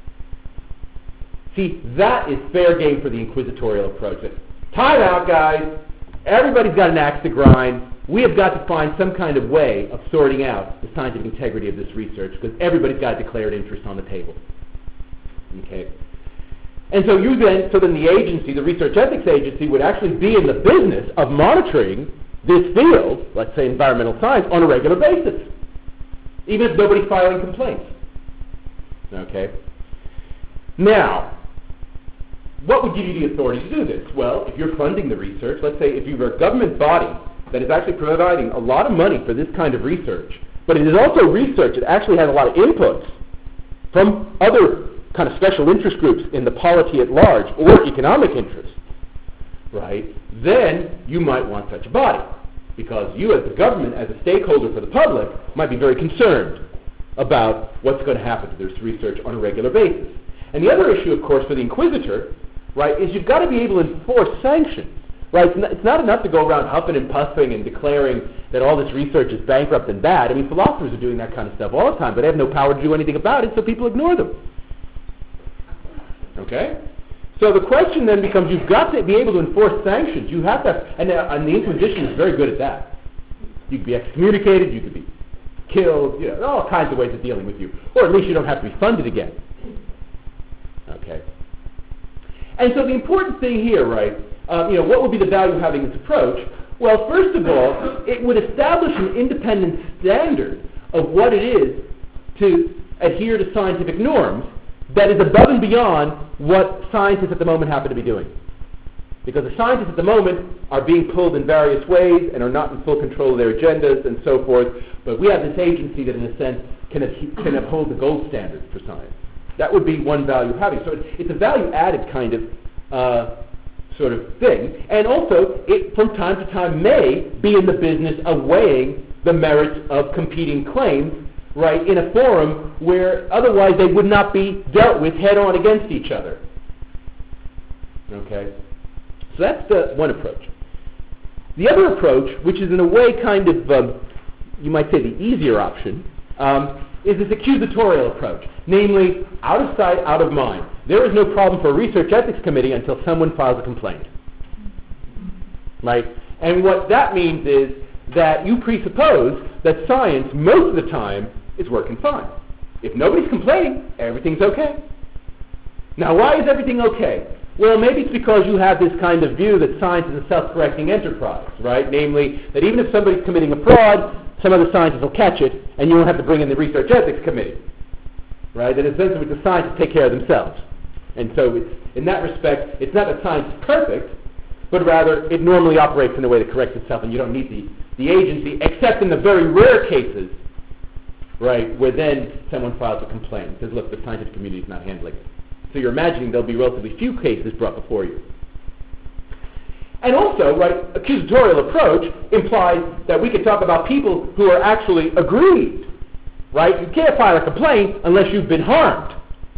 [SPEAKER 2] See, that is fair game for the inquisitorial approach. It's, time out, guys. Everybody's got an axe to grind. We have got to find some kind of way of sorting out the scientific integrity of this research because everybody's got a declared interest on the table. Okay? And so you then, so then the agency, the research ethics agency, would actually be in the business of monitoring this field, let's say environmental science, on a regular basis, even if nobody's filing complaints. Okay? Now, what would give you the authority to do this? Well, if you're funding the research, let's say if you're a government body that is actually providing a lot of money for this kind of research, but it is also research that actually has a lot of inputs from other kind of special interest groups in the polity at large or economic interests, right, then you might want such a body because you as the government, as a stakeholder for the public, might be very concerned about what's going to happen to this research on a regular basis. And the other issue, of course, for the inquisitor, right, is you've got to be able to enforce sanctions. Right? It's not, it's not enough to go around huffing and puffing and declaring that all this research is bankrupt and bad. I mean, philosophers are doing that kind of stuff all the time, but they have no power to do anything about it, so people ignore them. Okay? So the question then becomes, you've got to be able to enforce sanctions. You have to, and, uh, and the Inquisition is very good at that. You could be excommunicated, you could be killed, you know, all kinds of ways of dealing with you. Or at least you don't have to be funded again. Okay? And so the important thing here, right, Uh, you know, what would be the value of having this approach? Well, first of all, it would establish an independent standard of what it is to adhere to scientific norms that is above and beyond what scientists at the moment happen to be doing. Because the scientists at the moment are being pulled in various ways and are not in full control of their agendas and so forth, but we have this agency that in a sense can, ad- can uphold the gold standard for science. That would be one value of having. So it's, it's a value-added kind of uh, sort of thing, and also it from time to time may be in the business of weighing the merits of competing claims, right, in a forum where otherwise they would not be dealt with head-on against each other. Okay? So that's the one approach. The other approach, which is in a way kind of, um, you might say the easier option, um, is this accusatorial approach, namely, out of sight, out of mind. There is no problem for a research ethics committee until someone files a complaint. Right? And what that means is that you presuppose that science, most of the time, is working fine. If nobody's complaining, everything's okay. Now, why is everything okay? Well, maybe it's because you have this kind of view that science is a self-correcting enterprise, right? Namely, that even if somebody's committing a fraud, some other scientists will catch it, and you don't have to bring in the research ethics committee, right? That in a sense, the scientists take care of themselves. And so it's, in that respect, it's not that science is perfect, but rather it normally operates in a way that corrects itself, and you don't need the, the agency, except in the very rare cases, right, where then someone files a complaint and says, look, the scientific community is not handling it. So you're imagining there'll be relatively few cases brought before you. And also, right, accusatorial approach implies that we can talk about people who are actually aggrieved, right? You can't file a complaint unless you've been harmed.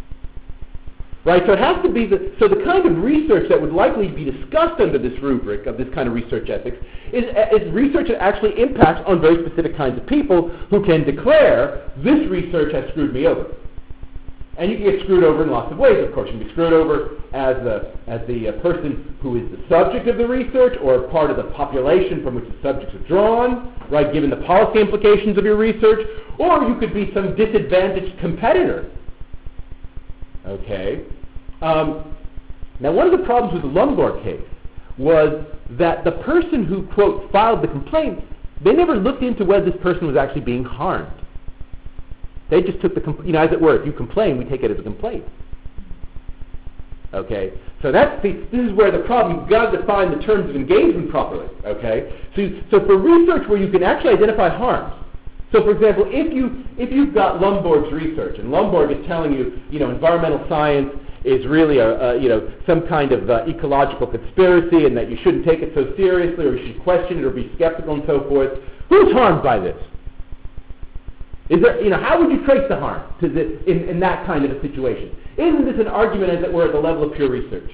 [SPEAKER 2] Right, so it has to be the, so the kind of research that would likely be discussed under this rubric of this kind of research ethics is, is research that actually impacts on very specific kinds of people who can declare, this research has screwed me over. And you can get screwed over in lots of ways, of course. You can be screwed over as the, as the uh, person who is the subject of the research or part of the population from which the subjects are drawn, right, given the policy implications of your research, or you could be some disadvantaged competitor. Okay. Um, now, one of the problems with the Lomborg case was that the person who, quote, filed the complaint, they never looked into whether this person was actually being harmed. They just took the, compl- you know, as it were, if you complain, we take it as a complaint. Okay? So that's the, this is where the problem, you've got to define the terms of engagement properly. Okay? So, so for research where you can actually identify harms, so for example, if, you, if you've got Lomborg's research, and Lomborg is telling you, you know, environmental science is really a, a you know, some kind of uh, ecological conspiracy and that you shouldn't take it so seriously or you should question it or be skeptical and so forth, who's harmed by this? Is there, you know, how would you trace the harm to the, in, in that kind of a situation? Isn't this an argument, as it were, at the level of pure research?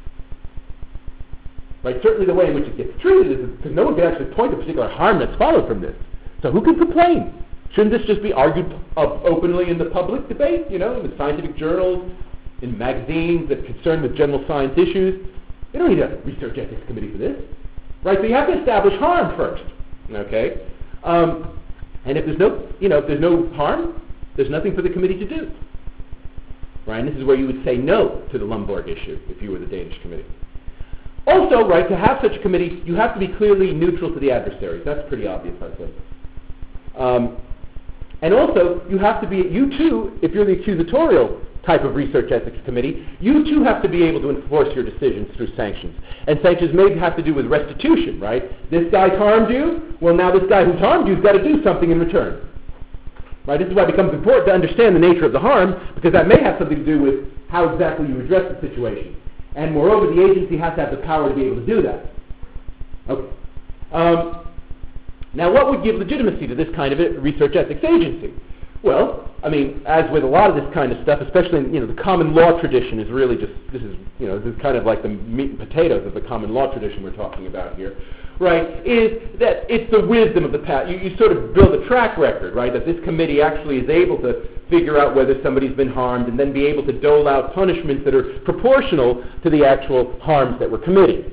[SPEAKER 2] Right? Certainly the way in which it gets treated is because no one can actually point to a particular harm that's followed from this. So who can complain? Shouldn't this just be argued uh, openly in the public debate, you know, in the scientific journals, in magazines that concern with general science issues? You don't need a research ethics committee for this. Right? So you have to establish harm first. Okay? Um, and if there's no, you know, if there's no harm, there's nothing for the committee to do. Right? And this is where you would say no to the Lomborg issue if you were the Danish committee. Also, right, to have such a committee, you have to be clearly neutral to the adversaries. That's pretty obvious, I think. Um, and also, you have to be, you too, if you're the accusatorial type of research ethics committee, you too have to be able to enforce your decisions through sanctions. And sanctions may have to do with restitution, right? This guy's harmed you, well now this guy who's harmed you's got to do something in return. Right? This is why it becomes important to understand the nature of the harm, because that may have something to do with how exactly you address the situation. And moreover, the agency has to have the power to be able to do that. Okay. Um, now, what would give legitimacy to this kind of a research ethics agency? Well, I mean, as with a lot of this kind of stuff, especially in, you know, the common law tradition is really just, this is, you know, this is kind of like the meat and potatoes of the common law tradition we're talking about here, right, is that it's the wisdom of the past. You, you sort of build a track record, right, that this committee actually is able to figure out whether somebody's been harmed and then be able to dole out punishments that are proportional to the actual harms that were committed.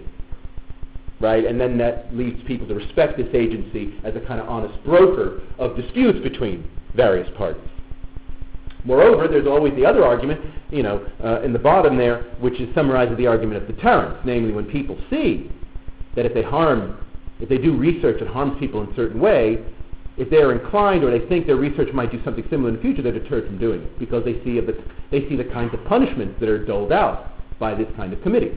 [SPEAKER 2] Right, and then that leads people to respect this agency as a kind of honest broker of disputes between various parties. Moreover, there's always the other argument, you know, uh, in the bottom there, which is summarizing the argument of deterrence, namely when people see that if they harm, if they do research that harms people in a certain way, if they're inclined or they think their research might do something similar in the future, they're deterred from doing it because they see the, they see the kinds of punishments that are doled out by this kind of committee.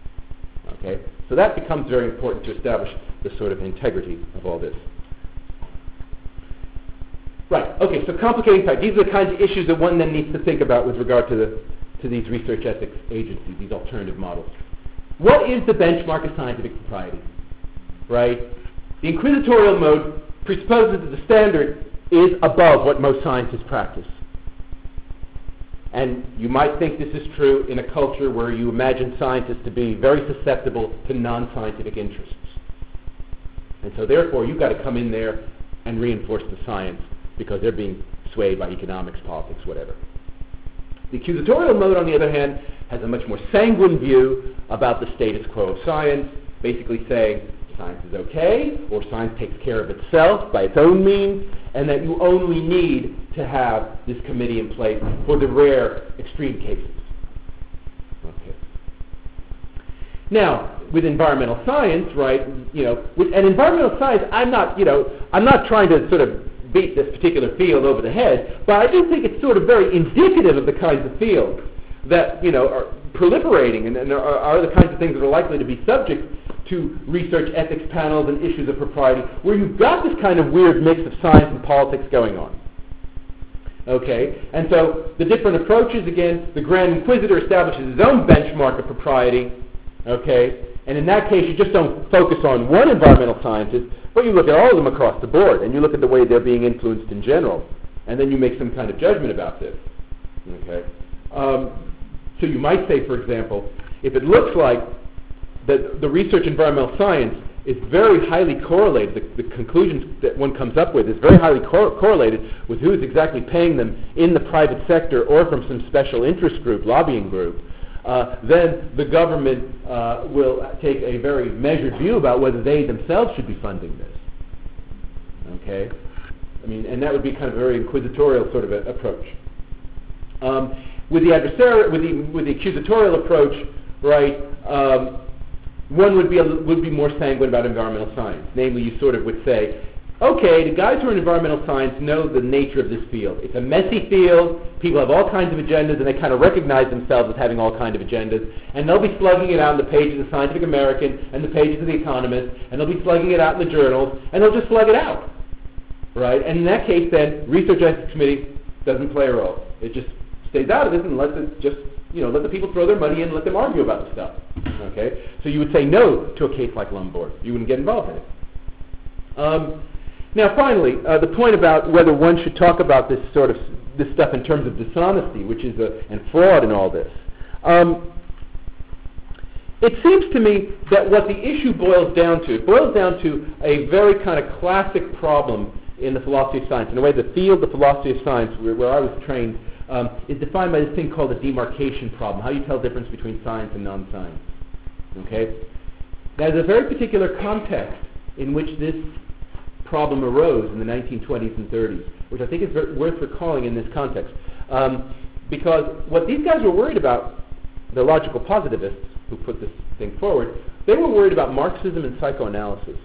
[SPEAKER 2] Okay? So that becomes very important to establish the sort of integrity of all this. Right, okay, so complicating factors. These are the kinds of issues that one then needs to think about with regard to, the, to these research ethics agencies, these alternative models. What is the benchmark of scientific propriety? Right? The inquisitorial mode presupposes that the standard is above what most scientists practice. And you might think this is true in a culture where you imagine scientists to be very susceptible to non-scientific interests. And so therefore, you've got to come in there and reinforce the science because they're being swayed by economics, politics, whatever. The accusatorial mode, on the other hand, has a much more sanguine view about the status quo of science, basically saying science is okay, or science takes care of itself by its own means, and that you only need to have this committee in place for the rare extreme cases. Okay. Now, with environmental science, right, you know, with and environmental science, I'm not, you know, I'm not trying to sort of beat this particular field over the head, but I do think it's sort of very indicative of the kinds of fields that, you know, are proliferating and, and are, are the kinds of things that are likely to be subject to research ethics panels and issues of propriety, where you've got this kind of weird mix of science and politics going on. Okay, and so the different approaches, again, the Grand Inquisitor establishes his own benchmark of propriety, okay, and in that case you just don't focus on one environmental scientist, but you look at all of them across the board, and you look at the way they're being influenced in general, and then you make some kind of judgment about this. Okay, um, so you might say, for example, if it looks like that the research environmental science is very highly correlated, the, the conclusions that one comes up with is very highly cor- correlated with who's exactly paying them in the private sector or from some special interest group, lobbying group, uh, then the government uh, will take a very measured view about whether they themselves should be funding this. Okay? I mean, and that would be kind of a very inquisitorial sort of a, approach. Um, with the adversarial, with the, with the accusatorial approach, right, um, one would be a, would be more sanguine about environmental science. Namely, you sort of would say, okay, the guys who are in environmental science know the nature of this field. It's a messy field. People have all kinds of agendas, and they kind of recognize themselves as having all kinds of agendas. And they'll be slugging it out in the pages of Scientific American and the pages of The Economist, and they'll be slugging it out in the journals, and they'll just slug it out, right? And in that case, then, Research Ethics Committee doesn't play a role. It just stays out of this and lets it just, you know, let the people throw their money in and let them argue about the stuff, okay? So you would say no to a case like Lomborg. You wouldn't get involved in it. Um, Now, finally, uh, the point about whether one should talk about this sort of this stuff in terms of dishonesty, which is a, and fraud and all this. Um, it seems to me that what the issue boils down to, it boils down to a very kind of classic problem in the philosophy of science. In a way, the field, the philosophy of science, where, where I was trained, um, is defined by this thing called the demarcation problem, how you tell the difference between science and non-science. Okay? There's a very particular context in which this problem arose in the nineteen twenties and thirties, which I think is ver- worth recalling in this context. Um, because what these guys were worried about, the logical positivists who put this thing forward, they were worried about Marxism and psychoanalysis.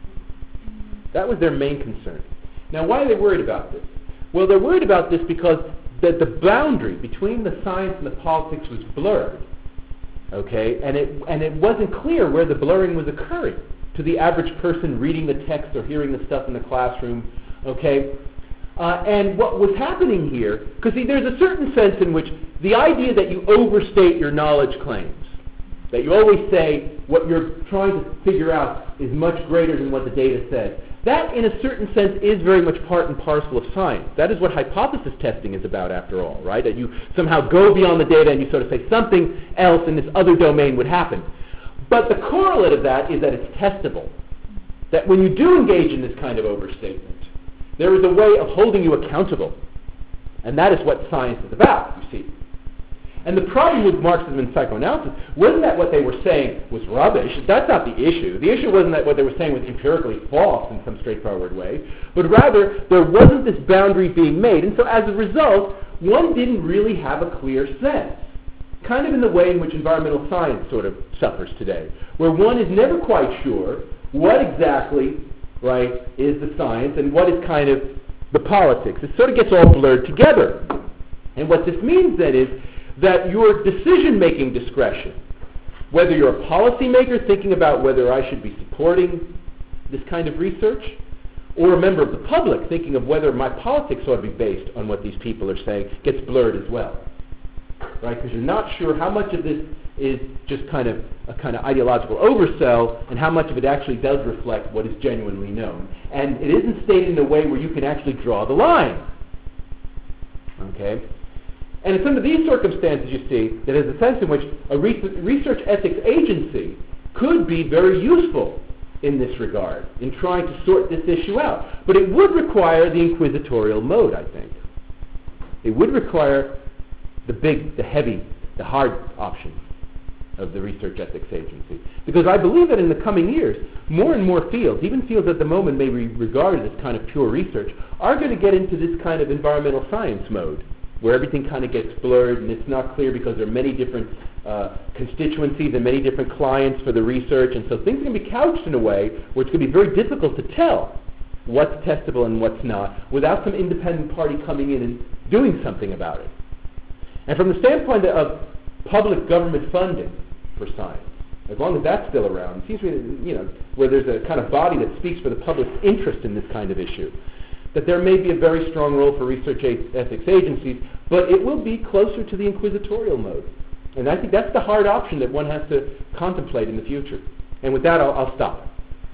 [SPEAKER 2] That was their main concern. Now, why are they worried about this? Well, they're worried about this because the, the boundary between the science and the politics was blurred, okay, and it, and it wasn't clear where the blurring was occurring to the average person reading the text or hearing the stuff in the classroom, okay? Uh, and what was happening here, because there's a certain sense in which the idea that you overstate your knowledge claims, that you always say what you're trying to figure out is much greater than what the data says, that in a certain sense is very much part and parcel of science. That is what hypothesis testing is about after all, right? That you somehow go beyond the data and you sort of say something else in this other domain would happen. But the correlate of that is that it's testable. That when you do engage in this kind of overstatement, there is a way of holding you accountable. And that is what science is about, you see. And the problem with Marxism and psychoanalysis wasn't that what they were saying was rubbish. That's not the issue. The issue wasn't that what they were saying was empirically false in some straightforward way, but rather there wasn't this boundary being made. And so as a result, one didn't really have a clear sense. Kind of in the way in which environmental science sort of suffers today, where one is never quite sure what exactly, right, is the science and what is kind of the politics. It sort of gets all blurred together. And what this means then is that your decision-making discretion, whether you're a policymaker thinking about whether I should be supporting this kind of research, or a member of the public thinking of whether my politics ought to be based on what these people are saying, gets blurred as well. Right, because you're not sure how much of this is just kind of a kind of ideological oversell and how much of it actually does reflect what is genuinely known. And it isn't stated in a way where you can actually draw the line. Okay? And it's under these circumstances, you see, that there's a sense in which a research ethics agency could be very useful in this regard, in trying to sort this issue out. But it would require the inquisitorial mode, I think. It would require the big, the heavy, the hard option of the Research Ethics Agency. Because I believe that in the coming years, more and more fields, even fields at the moment may be regarded as kind of pure research, are going to get into this kind of environmental science mode, where everything kind of gets blurred and it's not clear because there are many different uh, constituencies and many different clients for the research, and so things are going to be couched in a way where it's going to be very difficult to tell what's testable and what's not without some independent party coming in and doing something about it. And from the standpoint of public government funding for science, as long as that's still around, it seems to me, you know, where there's a kind of body that speaks for the public's interest in this kind of issue, that there may be a very strong role for research a- ethics agencies, but it will be closer to the inquisitorial mode. And I think that's the hard option that one has to contemplate in the future. And with that, I'll, I'll stop.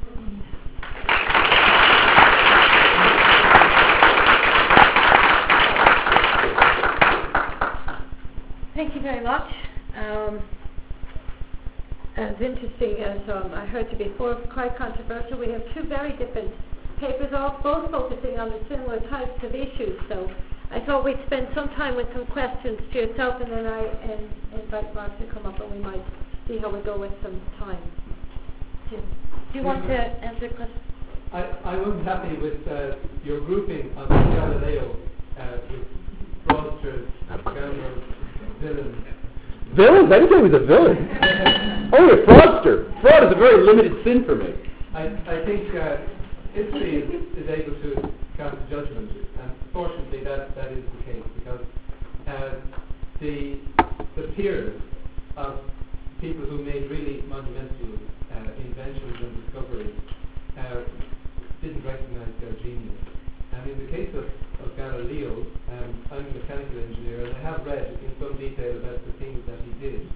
[SPEAKER 1] Thank you very much. Um, as interesting as um, I heard you before, quite controversial. We have two very different papers, all both focusing on the similar types of issues. So I thought we'd spend some time with some questions to yourself, and then I and invite Mark to come up, and we might see how we go with some time. Jim, do you want to answer the question?
[SPEAKER 3] I, I wasn't happy with uh, your grouping of Galileo uh, with fraudsters, scoundrels, villains.
[SPEAKER 2] Villains? I didn't say he was a villain. only a fraudster. Fraud is a very limited sin for me.
[SPEAKER 3] I, I think uh, history is, is able to cast a judgment, and fortunately that, that is the case, because uh, the, the peers of people who made really monumental uh, inventions and discoveries uh, didn't recognize their genius. And in the case of, of Galileo, um, I'm a mechanical engineer, and I have read in some detail about the things that he did.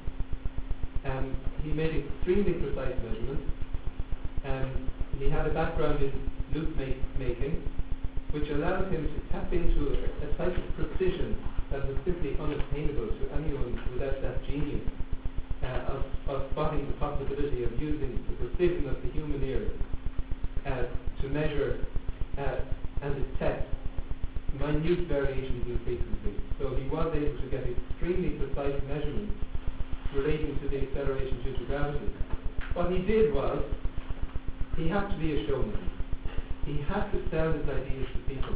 [SPEAKER 3] Um, he made extremely precise measurements. Um, he had a background in loop make- making, which allowed him to tap into a, a type of precision that was simply unattainable to anyone without that genius uh, of, of spotting the possibility of using the precision of the human ear uh, to measure uh, and detect minute variations in frequency. So he was able to get extremely precise measurements relating to the acceleration due to gravity. What he did was, he had to be a showman. He had to sell his ideas to people.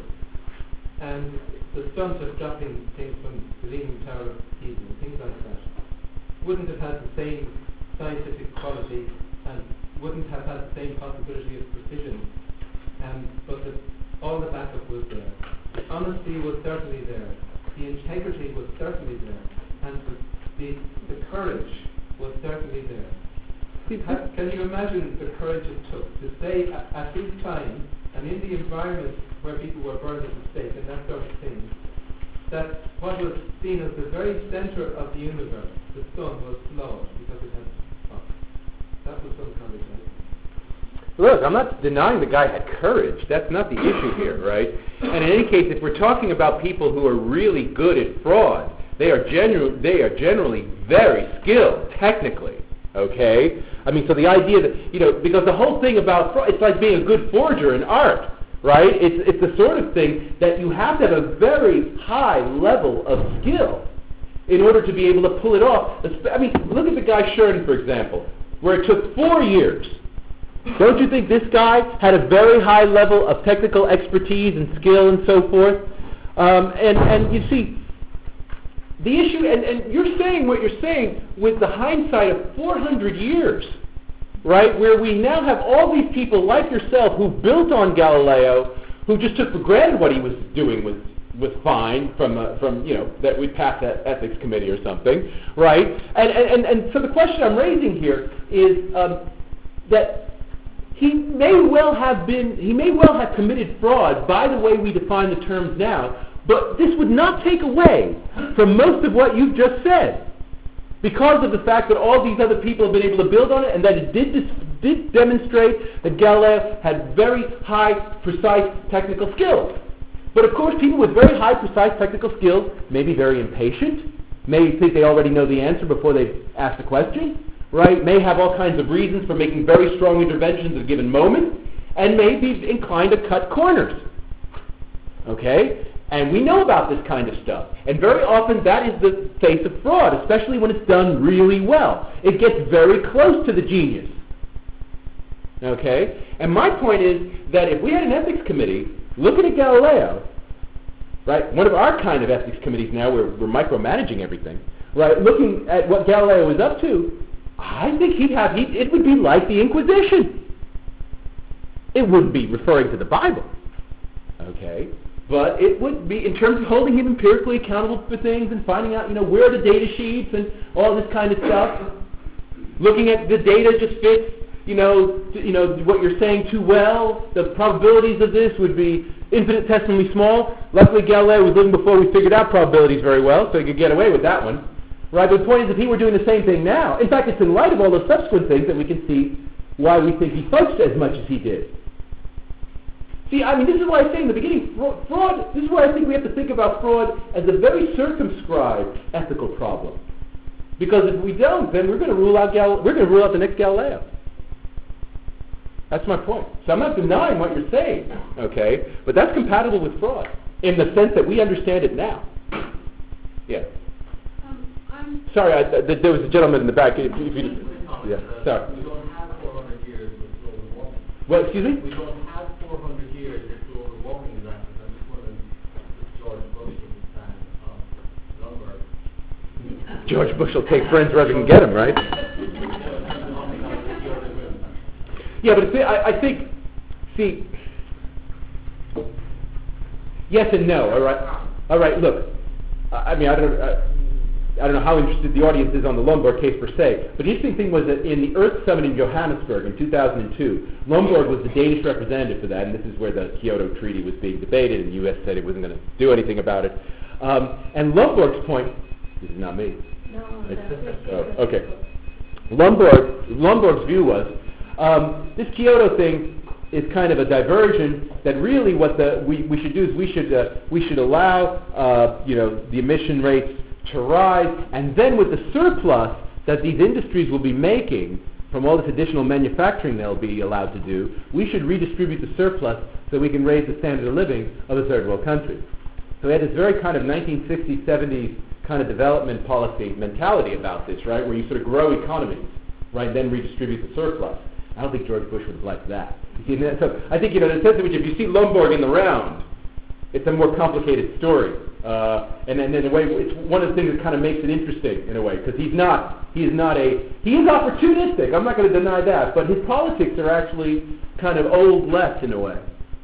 [SPEAKER 3] And the stunt of dropping things from the Leaning Tower of Pisa and things like that wouldn't have had the same scientific quality and wouldn't have had the same possibility of precision. Um, but the, all the backup was there. The honesty was certainly there. The integrity was certainly there. And the, the, the courage was certainly there. Ha, can you imagine the courage it took to say at, at his time, and in the environment where people were burned at the stake and that sort of thing, that what was seen as the very center of the universe, the sun, was flawed because it had spots. That was some courage, I think.
[SPEAKER 2] Look, I'm not denying the guy had courage. That's not the issue here, right? And in any case, if we're talking about people who are really good at fraud, they are genu- they are generally very skilled technically. Okay? I mean, so the idea that, you know, because the whole thing about fraud, it's like being a good forger in art, right? It's it's the sort of thing that you have to have a very high level of skill in order to be able to pull it off. I mean, look at the guy Sheridan, for example, where it took four years. Don't you think this guy had a very high level of technical expertise and skill and so forth? Um, and, and you see, the issue, and, and you're saying what you're saying with the hindsight of four hundred years, right, where we now have all these people like yourself who built on Galileo, who just took for granted what he was doing was, was fine from, uh, from, you know, that we passed that ethics committee or something, right? And, and, and, and so the question I'm raising here is um, that he may well have been, he may well have committed fraud by the way we define the terms now, but this would not take away from most of what you've just said, because of the fact that all these other people have been able to build on it, and that it did, dis- did demonstrate that Galileo had very high, precise technical skills. But of course, people with very high, precise technical skills may be very impatient, may think they already know the answer before they ask the question, right? May have all kinds of reasons for making very strong interventions at a given moment, and may be inclined to cut corners. Okay? And we know about this kind of stuff. And very often that is the face of fraud, especially when it's done really well. It gets very close to the genius. Okay? And my point is that if we had an ethics committee looking at Galileo, right, one of our kind of ethics committees now, where we're micromanaging everything, right, looking at what Galileo was up to, I think he'd have, he'd, it would be like the Inquisition. It wouldn't be referring to the Bible. Okay? But it would be, in terms of holding him empirically accountable for things and finding out, you know, where are the data sheets and all this kind of stuff. Looking at the data just fits, you know, to, you know, what you're saying too well. The probabilities of this would be infinitesimally small. Luckily, Galileo was living before we figured out probabilities very well, so he could get away with that one. Right? But the point is, if he were doing the same thing now, in fact, it's in light of all those subsequent things that we can see why we think he fudged as much as he did. See, I mean, this is why I say in the beginning, fraud, this is why I think we have to think about fraud as a very circumscribed ethical problem. Because if we don't, then we're going to rule out Gal- we're going to rule out the next Galileo. That's my point. So I'm not denying what you're saying, okay? But that's compatible with fraud in the sense that we understand it now. Yeah.
[SPEAKER 1] Um, I'm
[SPEAKER 2] Sorry, I, th- there was a gentleman in the back. If, if you, yeah, sorry.
[SPEAKER 4] We don't have four hundred years with global warming.
[SPEAKER 2] Well, excuse me?
[SPEAKER 4] We don't have four hundred years if global warming is active. I'm just wondering if George Bush doesn't stand on number.
[SPEAKER 2] George Bush will take friends wherever he can get them, right? Yeah, but it's, I, I think, see, yes and no. All right, all right. Look, I I mean, I don't, I, I don't know how interested the audience is on the Lomborg case per se, but the interesting thing was that in the Earth Summit in Johannesburg in two thousand two, Lomborg was the Danish representative for that, and this is where the Kyoto Treaty was being debated, and the U S said it wasn't going to do anything about it. Um, and Lomborg's point, this is not me.
[SPEAKER 1] No,
[SPEAKER 2] It's,
[SPEAKER 1] that's
[SPEAKER 2] oh, okay. Lomborg, Lomborg's view was um, this Kyoto thing is kind of a diversion. That really what the we, we should do is we should uh, we should allow uh, you know the emission rates to rise, and then with the surplus that these industries will be making from all this additional manufacturing they'll be allowed to do, we should redistribute the surplus so we can raise the standard of living of the third world countries. So we had this very kind of nineteen sixties, seventies kind of development policy mentality about this, right, where you sort of grow economies, right, then redistribute the surplus. I don't think George Bush would have liked that. You know, so I think, you know, in the sense in which if you see Lomborg in the round, it's a more complicated story. Uh, and then in a way, it's one of the things that kind of makes it interesting in a way, because he's not, he is not a, he is opportunistic, I'm not going to deny that, but his politics are actually kind of old left in a way.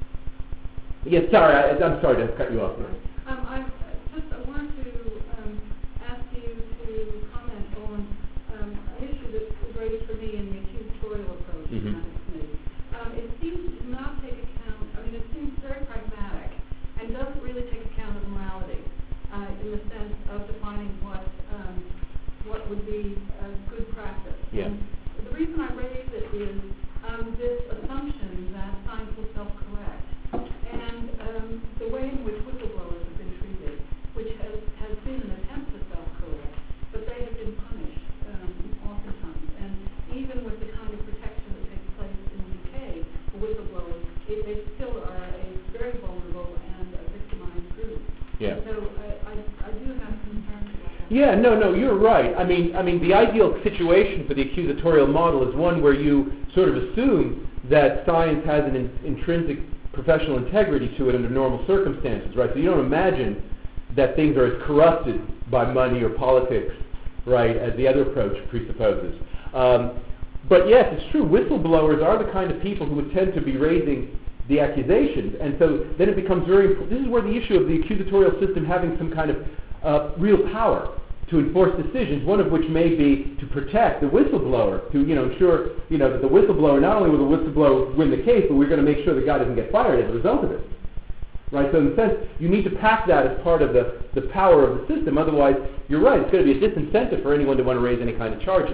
[SPEAKER 2] Yes, sorry, I, I'm sorry to cut you off.
[SPEAKER 5] Um, I just I wanted to um, ask you to comment on um, an issue that was raised for me in the accusatorial approach
[SPEAKER 2] Mm-hmm.
[SPEAKER 5] in the committee. Um, it seems to not take account, I mean, it seems very pragmatic and doesn't really take account of morality uh, in the sense of defining what um, what would be a good practice.
[SPEAKER 2] Yeah.
[SPEAKER 5] And the reason I raise it is um, this assumption that science will self-correct. And um, the way in which whistleblowers have been treated, which has, has been an attempt to self-correct, but they have been punished um, oftentimes. And even with the kind of protection that takes place in the U K for whistleblowers, it, they still are a very vulnerable and a victimized group.
[SPEAKER 2] Yeah.
[SPEAKER 5] So I, I, I do have concerns about that.
[SPEAKER 2] Yeah, no, no, you're right. I mean, I mean, the ideal situation for the accusatorial model is one where you sort of assume that science has an in, intrinsic professional integrity to it under normal circumstances, right? So you don't imagine that things are as corrupted by money or politics, right, as the other approach presupposes. Um, but yes, it's true, whistleblowers are the kind of people who would tend to be raising the accusations, and so then it becomes very important. This is where the issue of the accusatorial system having some kind of uh, real power to enforce decisions, one of which may be to protect the whistleblower, to, you know, ensure, you know, that the whistleblower, not only will the whistleblower win the case, but we're going to make sure the guy doesn't get fired as a result of it. Right? So in a sense, you need to pack that as part of the, the power of the system, otherwise, you're right, it's going to be a disincentive for anyone to want to raise any kind of charges.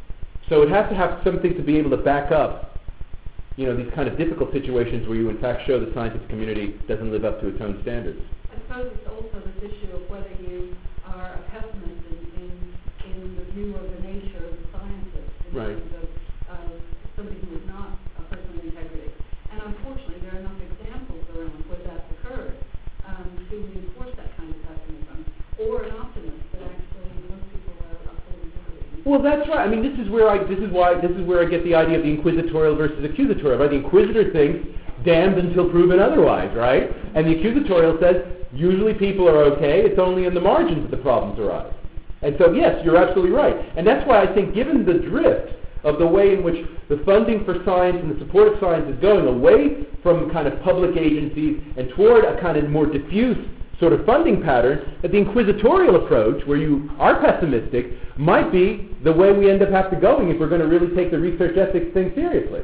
[SPEAKER 2] So it has to have something to be able to back up, you know, these kind of difficult situations where you in fact show the scientific community doesn't live up to its own standards.
[SPEAKER 5] I suppose it's also this issue of whether you are a pessimist in, in, in the view of the nature of the scientist, in
[SPEAKER 2] Right.
[SPEAKER 5] terms of, of somebody who is not a person of integrity. And unfortunately, there are enough examples around where that's occurred um, to reinforce that kind of pessimism, or an optimist that actually most people are, are full of integrity.
[SPEAKER 2] Well, that's right. I mean, this is where I this is why this is where I get the idea of the inquisitorial versus accusatorial. Right? The inquisitor thinks damned until proven otherwise, right? And the accusatorial says usually people are okay. It's only in the margins that the problems arise. And so, yes, you're absolutely right. And that's why I think, given the drift of the way in which the funding for science and the support of science is going away from kind of public agencies and toward a kind of more diffuse sort of funding pattern, that the inquisitorial approach, where you are pessimistic, might be the way we end up have to going if we're going to really take the research ethics thing seriously.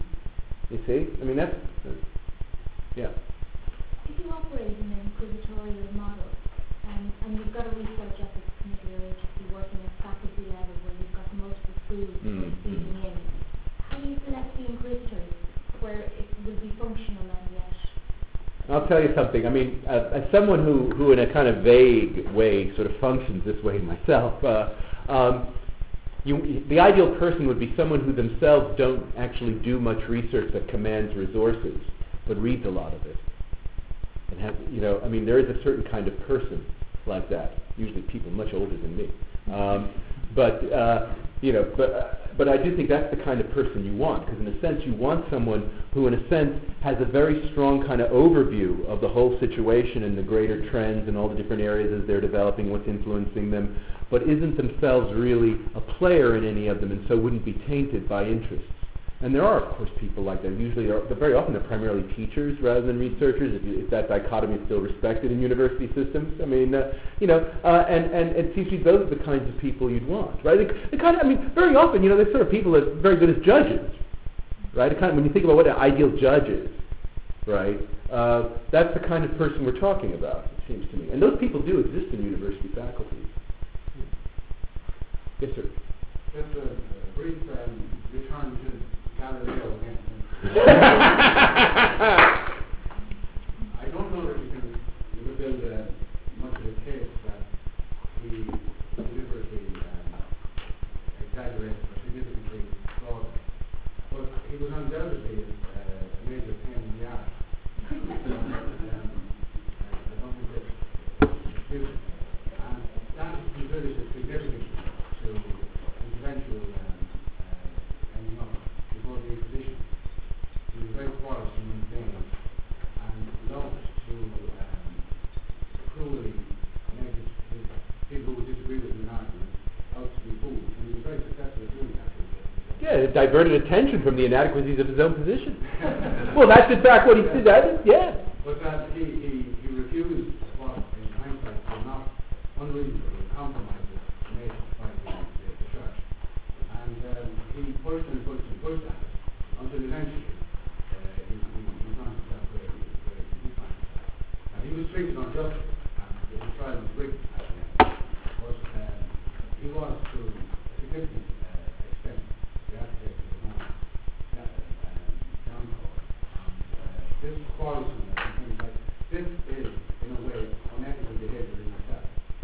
[SPEAKER 2] You see? I mean, that's, uh, yeah.
[SPEAKER 6] If you operate in an inquisitorial model, um, and you've got a research ethics committee or agency working at faculty level where you've got multiple schools
[SPEAKER 2] Mm,
[SPEAKER 6] feeding in, how do you select the inquisitors where it would be functional and yet?
[SPEAKER 2] I'll tell you something. I mean, uh, as someone who, who in a kind of vague way sort of functions this way myself, uh, um, you, the ideal person would be someone who themselves don't actually do much research that commands resources, but reads a lot of it. And have, you know, I mean, there is a certain kind of person like that. Usually, people much older than me. Um, but uh, you know, but uh, but I do think that's the kind of person you want, because in a sense, you want someone who, in a sense, has a very strong kind of overview of the whole situation and the greater trends and all the different areas as they're developing, what's influencing them, but isn't themselves really a player in any of them, and so wouldn't be tainted by interests. And there are, of course, people like that. Usually, are, but very often they're primarily teachers rather than researchers, if, you, if that dichotomy is still respected in university systems. I mean, uh, you know, uh, and, and, and it seems to me those are the kinds of people you'd want, right? The, the kind of, I mean, very often, you know, they're sort of people that are very good as judges, right? The kind of, when you think about what an ideal judge is, right, uh, that's the kind of person we're talking about, it seems to me. And those people do exist in university faculties. Yes, sir.
[SPEAKER 4] Just a, a brief um, return to Galileo again. I don't know that you can you can build uh, much of a case that he deliberately um, exaggerated or significantly flawed, but he was undoubtedly uh, a major pain in the ass. um, I don't think that's disputed, and that contributed significantly to his eventual um, uh, ending up before the Inquisition. He was very quarrelsome and vain, and loved to um, cruelly make his, his people who disagree with him in argument out to be fools, and he was very successful at doing that.
[SPEAKER 2] Yeah, it diverted attention from the inadequacies of his own position. Well, that's in fact what he did. That is, yeah.
[SPEAKER 4] But that he, he, he refused what, in hindsight, were not unreasonable compromises made by the, the, the church. And um, he pushed and pushed and pushed at it until eventually uh, he, he, he found himself where he, where he did find himself. And he was treated unjustly, and his trial was rigged at the end. But um, he was, to a significant uh, extent, the architect of his own uh, um, downfall. And uh, this quarrelsomeness and things like this is, in a way, unethical behavior in itself.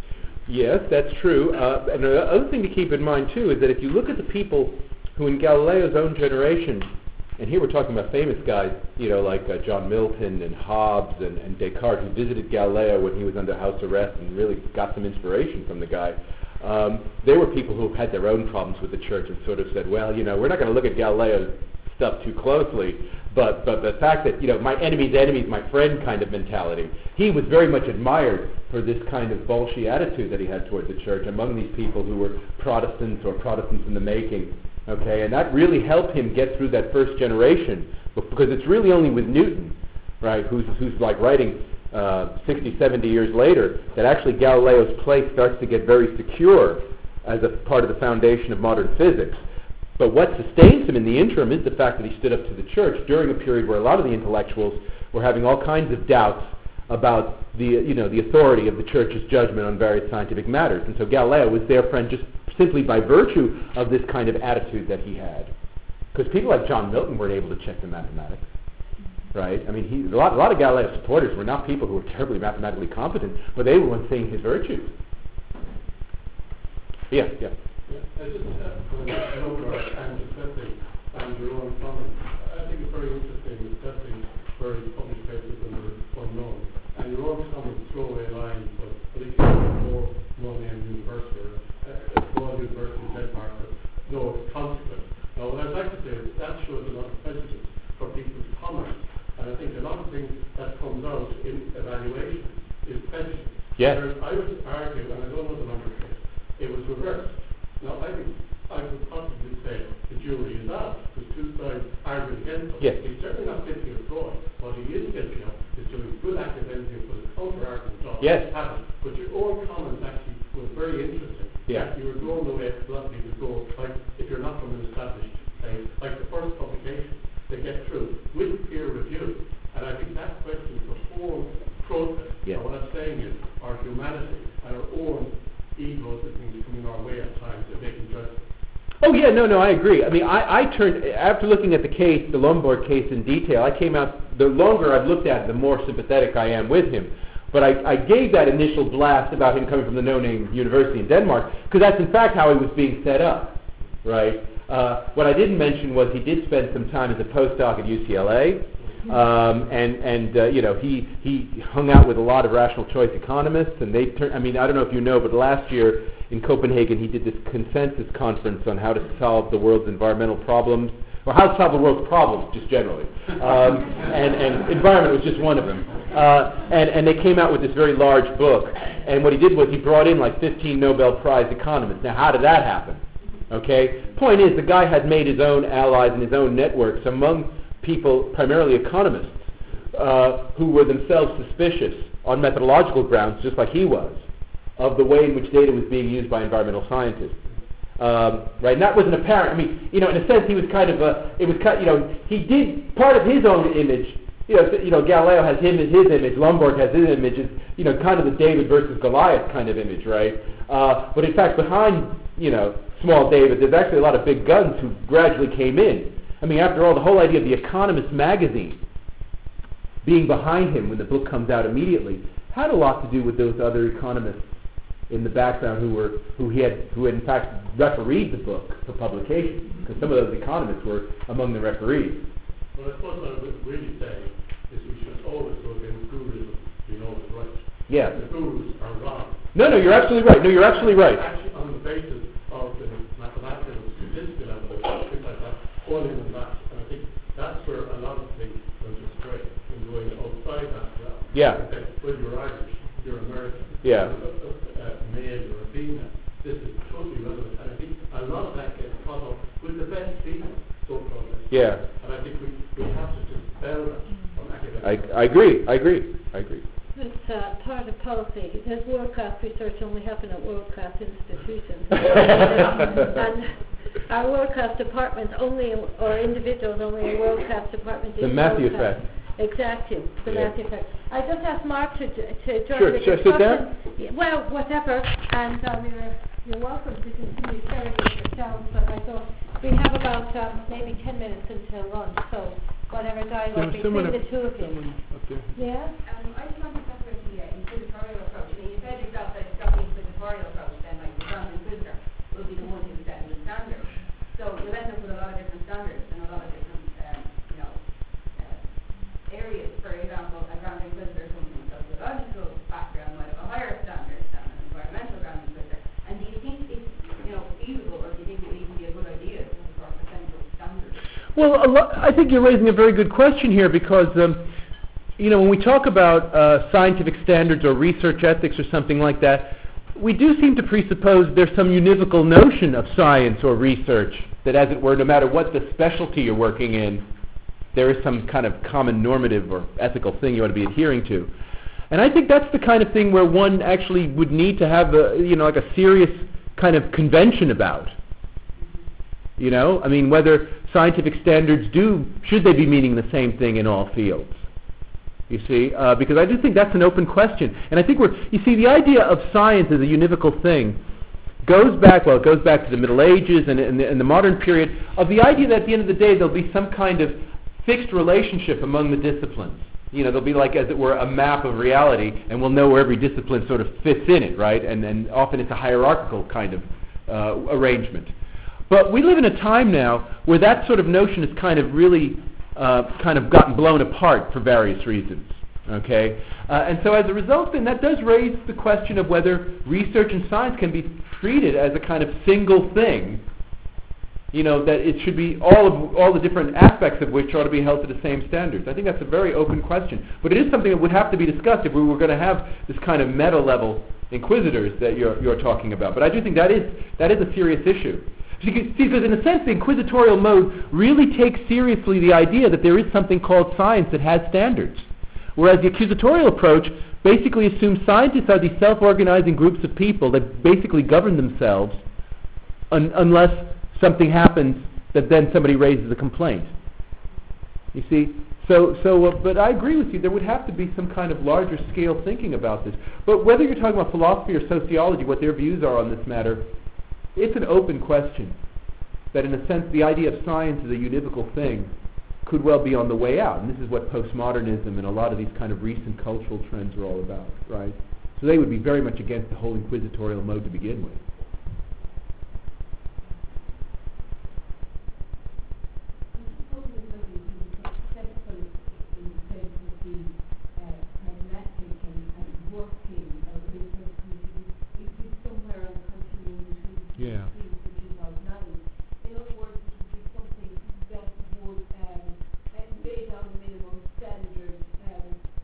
[SPEAKER 2] Yes, that's true. Uh, and the other thing to keep in mind, too, is that if you look at the people who in Galileo's own generation, and here we're talking about famous guys, you know, like uh, John Milton and Hobbes and, and Descartes, who visited Galileo when he was under house arrest and really got some inspiration from the guy. Um, they were people who had their own problems with the church and sort of said, well, you know, we're not going to look at Galileo's stuff too closely, but, but the fact that, you know, my enemy's enemy's my friend kind of mentality. He was very much admired for this kind of Bolshevik attitude that he had toward the church among these people who were Protestants or Protestants in the making. Okay, and that really helped him get through that first generation, because it's really only with Newton, right, who's, who's like writing uh, sixty, seventy years later, that actually Galileo's place starts to get very secure as a part of the foundation of modern physics. But what sustains him in the interim is the fact that he stood up to the church during a period where a lot of the intellectuals were having all kinds of doubts about the, you know, the authority of the church's judgment on various scientific matters. And so Galileo was their friend just simply by virtue of this kind of attitude that he had. Because people like John Milton weren't able to check the mathematics, right? I mean, he, a, lot, a lot of Galileo's supporters were not people who were terribly mathematically competent, but they were ones saying his virtues. Yeah, yeah.
[SPEAKER 4] Yeah, I just uh, when I look at and discussing and your own comments, I think it's very interesting discussing very published papers that are unknown. And your own comments throw away lines of at least more well-named university or uh, small university in Denmark of no consequence. Now, what I'd like to say is that shows a lot of prejudice for people's comments. And I think a lot of things that comes out in evaluation is prejudice.
[SPEAKER 2] Yes.
[SPEAKER 4] Whereas I would argue, and I don't know the number of cases, it was reversed. Now, I think I would possibly say the jury is out. There's two sides arguing against him.
[SPEAKER 2] Yes.
[SPEAKER 4] He's certainly not guilty of fraud. What he is guilty of is doing good academia for the counter-argument of
[SPEAKER 2] Yes.
[SPEAKER 4] happened. But your own comments actually was very interesting.
[SPEAKER 2] Yeah.
[SPEAKER 4] You were going the way a lot of people go, like if you're not from an established place, like the first publication, they get through with peer review. And I think that question is the whole process.
[SPEAKER 2] Yeah.
[SPEAKER 4] And what I'm saying is our humanity and our own egos and things coming our way at times and making judgments.
[SPEAKER 2] Oh yeah, no, no, I agree. I mean, I, I turned, after looking at the case, the Lombard case in detail, I came out, the longer I've looked at it, the more sympathetic I am with him. But I, I gave that initial blast about him coming from the no-name university in Denmark, because that's in fact how he was being set up, right? Uh, what I didn't mention was he did spend some time as a postdoc at U C L A, um, and, and uh, you know, he, he hung out with a lot of rational choice economists, and they turned, I mean, I don't know if you know, but last year in Copenhagen he did this consensus conference on how to solve the world's environmental problems, or how to solve the world's problems, just generally. Um, and, and environment was just one of them. Uh, and, and they came out with this very large book. And what he did was he brought in like fifteen Nobel Prize economists. Now, how did that happen? Okay? Point is, the guy had made his own allies and his own networks among people, primarily economists, uh, who were themselves suspicious on methodological grounds, just like he was, of the way in which data was being used by environmental scientists. Um, right, and that wasn't apparent. I mean, you know, in a sense, he was kind of a. It was kind, you know, he did part of his own image. You know, you know, Galileo has him as his image. Lomborg has his image. It's, you know, kind of the David versus Goliath kind of image, right? Uh, but in fact, behind, you know, small David, there's actually a lot of big guns who gradually came in. I mean, after all, the whole idea of the Economist magazine being behind him when the book comes out immediately had a lot to do with those other economists in the background who were who he had who had in fact refereed the book for publication, because some of those economists were among the referees.
[SPEAKER 4] Well, I suppose what I would really say is we should always go against guruism, you know, is right.
[SPEAKER 2] Yeah.
[SPEAKER 4] The gurus are wrong.
[SPEAKER 2] No, no, you're absolutely right. No, you're absolutely right.
[SPEAKER 4] Actually, on the basis of the mathematical, statistical evidence, things like that, falling in that, and I think that's where a lot of things went astray in going outside that realm.
[SPEAKER 2] Yeah.
[SPEAKER 4] Okay, well, you're Irish, you're American,
[SPEAKER 2] Yeah.
[SPEAKER 4] you're a, a, a male or a female. This is totally relevant, and I think a lot of that gets caught up with the best people, so-called.
[SPEAKER 2] Yeah.
[SPEAKER 4] And I think we, we have to dispel that from academic.
[SPEAKER 2] I, I agree. I agree. I agree.
[SPEAKER 1] It's uh, part of policy. There's world-class research only happen at world-class institutions. And our world-class departments only, or individuals only in world-class departments.
[SPEAKER 2] The
[SPEAKER 1] in
[SPEAKER 2] Matthew
[SPEAKER 1] world-class.
[SPEAKER 2] effect.
[SPEAKER 1] Exactly, the
[SPEAKER 2] Yeah.
[SPEAKER 1] Matthew effect. I just asked Mark to, to join
[SPEAKER 2] Sure,
[SPEAKER 1] the
[SPEAKER 2] sure,
[SPEAKER 1] discussion.
[SPEAKER 2] sit down.
[SPEAKER 1] Yeah, well, whatever, and um, you're, you're welcome to continue sharing it yourselves, but I thought we have about um, maybe ten minutes until lunch, so whatever dialogue
[SPEAKER 2] Some- someone
[SPEAKER 1] between the
[SPEAKER 2] up-
[SPEAKER 1] two of you.
[SPEAKER 2] someone up there.
[SPEAKER 1] Yeah?
[SPEAKER 7] Um, I just want to talk about the uh, inquisitorial approach. I mean, you said yourself that it's got the inquisitorial approach, then like the ground inquisitor will be the one who sets the standard. So you'll end up with a lot of different standards and a lot of different, um, you know, uh, areas. For example, a ground inquisitor comes from a sociological background might have a higher standard than an environmental ground inquisitor. And do you think it's, you know, feasible, or do you think it would even be a good idea to have a sort of a central standard?
[SPEAKER 2] Well, a lo- I think you're raising a very good question here, because, um, you know, when we talk about uh, scientific standards or research ethics or something like that, we do seem to presuppose there's some univocal notion of science or research, that as it were, no matter what the specialty you're working in, there is some kind of common normative or ethical thing you ought to be adhering to. And I think that's the kind of thing where one actually would need to have a, you know, like a serious kind of convention about. You know, I mean, whether scientific standards do, should they be meaning the same thing in all fields? You see, uh, because I do think that's an open question. And I think we're, you see, the idea of science as a univocal thing goes back, well, it goes back to the Middle Ages and, and, the, and the modern period, of the idea that at the end of the day there'll be some kind of fixed relationship among the disciplines. You know, there'll be like, as it were, a map of reality, and we'll know where every discipline sort of fits in it, right? And then often it's a hierarchical kind of uh, arrangement. But we live in a time now where that sort of notion is kind of really uh, kind of gotten blown apart for various reasons. Okay? Uh, and so as a result, then, that does raise the question of whether research and science can be treated as a kind of single thing. You know, that it should be all of all the different aspects of which ought to be held to the same standards. I think that's a very open question. But it is something that would have to be discussed if we were going to have this kind of meta-level inquisitors that you're, you're talking about. But I do think that is that is a serious issue. See, because in a sense, the inquisitorial mode really takes seriously the idea that there is something called science that has standards. Whereas the accusatorial approach basically assumes scientists are these self-organizing groups of people that basically govern themselves un- unless something happens that then somebody raises a complaint. You see? So, so, uh, but I agree with you, there would have to be some kind of larger scale thinking about this. But whether you're talking about philosophy or sociology, what their views are on this matter, it's an open question. That in a sense, the idea of science as a univocal thing could well be on the way out. And this is what postmodernism and a lot of these kind of recent cultural trends are all about, right? So they would be very much against the whole inquisitorial mode to begin with. Yeah.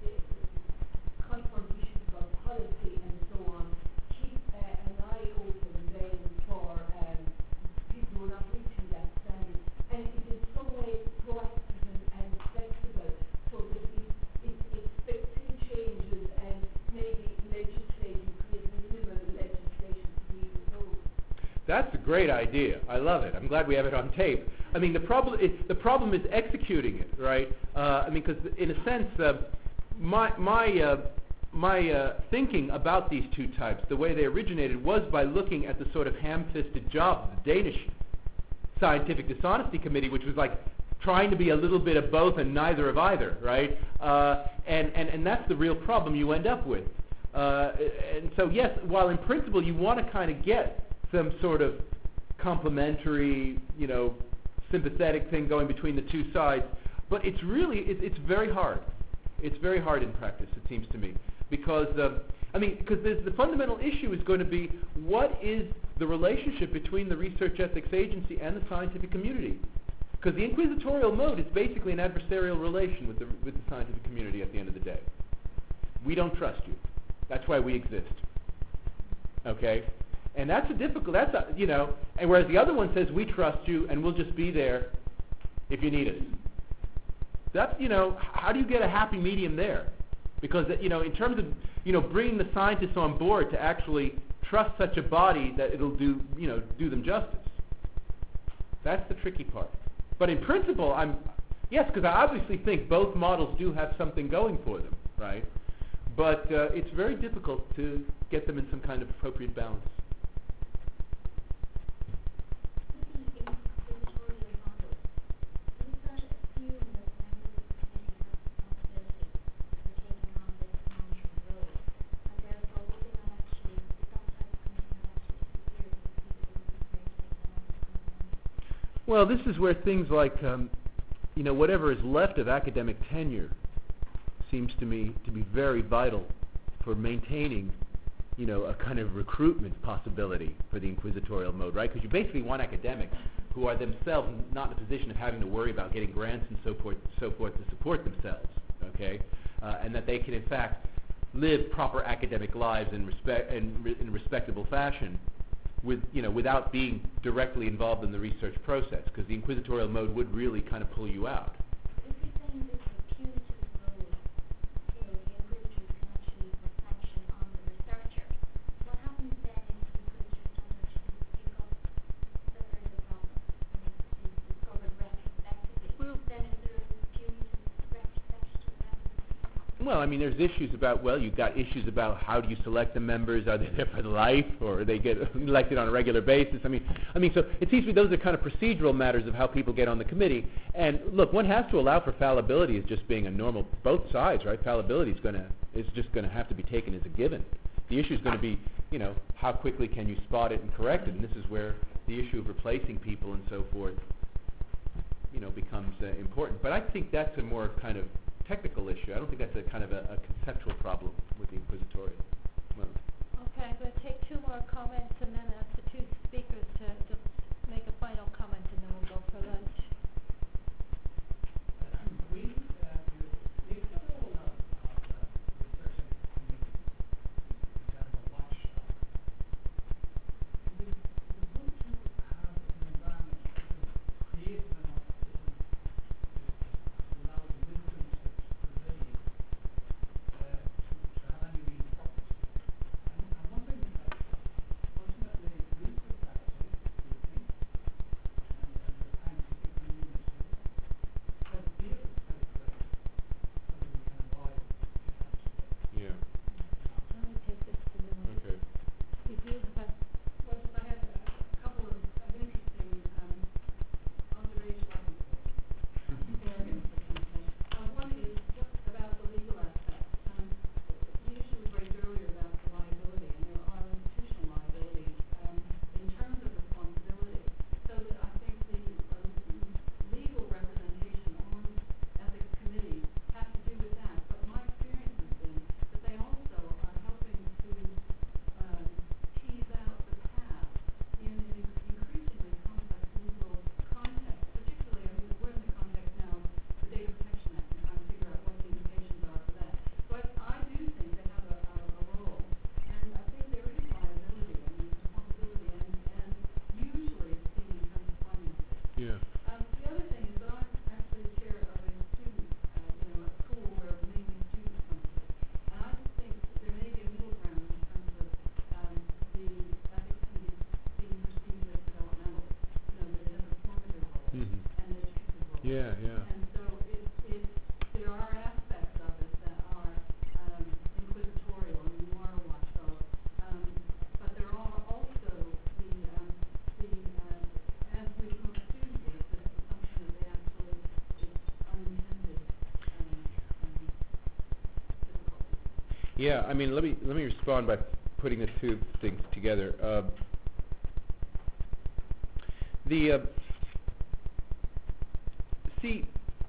[SPEAKER 6] Confront issues about policy and so on, keep uh, an eye open
[SPEAKER 2] great idea. I love it. I'm glad we have it on tape. I mean, the problem is, the problem is executing it, right? Uh, I mean, because in a sense, uh, my my uh, my uh, thinking about these two types, the way they originated, was by looking at the sort of ham-fisted job of the Danish Scientific Dishonesty Committee, which was like trying to be a little bit of both and neither of either, right? Uh, and, and, and that's the real problem you end up with. Uh, and so, yes, while in principle you want to kind of get some sort of complementary, you know, sympathetic thing going between the two sides, but it's really, it, it's very hard. It's very hard in practice, it seems to me. Because, uh, I mean, because the fundamental issue is going to be, what is the relationship between the research ethics agency and the scientific community? Because the inquisitorial mode is basically an adversarial relation with the, with the scientific community at the end of the day. We don't trust you. That's why we exist. Okay? And that's a difficult, that's a, you know, and whereas the other one says, we trust you and we'll just be there if you need us. That's, you know, how do you get a happy medium there? Because, you know, in terms of, you know, bringing the scientists on board to actually trust such a body that it'll do, you know, do them justice. That's the tricky part. But in principle, I'm, yes, because I obviously think both models do have something going for them, right? But uh, it's very difficult to get them in some kind of appropriate balance. Well, this is where things like, um, you know, whatever is left of academic tenure seems to me to be very vital for maintaining, you know, a kind of recruitment possibility for the inquisitorial mode, right? Because you basically want academics who are themselves not in a position of having to worry about getting grants and so forth, so forth to support themselves, okay? Uh, and that they can, in fact, live proper academic lives in, respect, in, in respectable fashion, with, you know, without being directly involved in the research process, because the inquisitorial mode would really kind of pull you out.
[SPEAKER 6] If you're saying this is a punitive role, you know, the inquisitors can actually put sanction on the researcher, what happens then if the inquisitors don't actually speak up that there is a problem and it's discovered retrospectively?
[SPEAKER 1] Well,
[SPEAKER 6] then is there a punitive retrospective remedy?
[SPEAKER 2] Well, I mean, there's issues about, well, you've got issues about how do you select the members? Are they there for life, or they get elected on a regular basis? I mean, I mean, so it seems to me those are kind of procedural matters of how people get on the committee. And look, one has to allow for fallibility as just being a normal, both sides, right? Fallibility is going to is just going to have to be taken as a given. The issue is going to be, you know, how quickly can you spot it and correct it? And this is where the issue of replacing people and so forth, you know, becomes uh, important. But I think that's a more kind of technical issue. I don't think that's a kind of a, a conceptual problem with the inquisitorial mode.
[SPEAKER 1] Okay, I'm going to take two more comments and then ask the two speakers to, to make a final comment, and then we'll go for lunch.
[SPEAKER 8] We, uh, the equivalent of, of the research community, for example, watchdog, we, we want to have an environment that is creative enough to, to allow the wisdom to prevail, uh, to, to have any real purpose. And I'm wondering, like, ultimately, we could practice it, do you think? And, and the scientific community can be able to calculate whether we can avoid it.
[SPEAKER 2] Yeah.
[SPEAKER 1] Let me take this to the
[SPEAKER 2] Okay.
[SPEAKER 1] Did you have a
[SPEAKER 5] Well, I had a couple of, of interesting um, observations. Areas for conversation. Uh, one is just about the legal aspect. Um, the issue was raised earlier about the liability, and there are institutional liabilities um, in terms of responsibility. So that I think the um, legal representation on ethics committees has to do with that. But my experience has been that they also are helping to um, tease out the path in an increasingly complex legal context, particularly, I mean, we're in the context now of the Data Protection Act, and trying to figure out what the implications are for that. So I, I do think they have a, a, a role, and I think there is liability and responsibility, and, and usually it's seen in terms of finances.
[SPEAKER 2] Yeah.
[SPEAKER 5] Um, the other thing is that I'm actually the chair of a student, uh, you know, a pool where mainly students come to. And I think that there may be a middle ground in terms of um, the ethics committee being perceived as, you know,
[SPEAKER 2] Yeah, yeah.
[SPEAKER 5] And so it, it, there are aspects of it that are um, inquisitorial and more watchdog, um, but there are also the, um, the uh, as we from a student base, this assumption that they actually, it's unintended um, um, difficulties.
[SPEAKER 2] Yeah, I mean, let me let me respond by putting the two things together. Uh, the uh, see,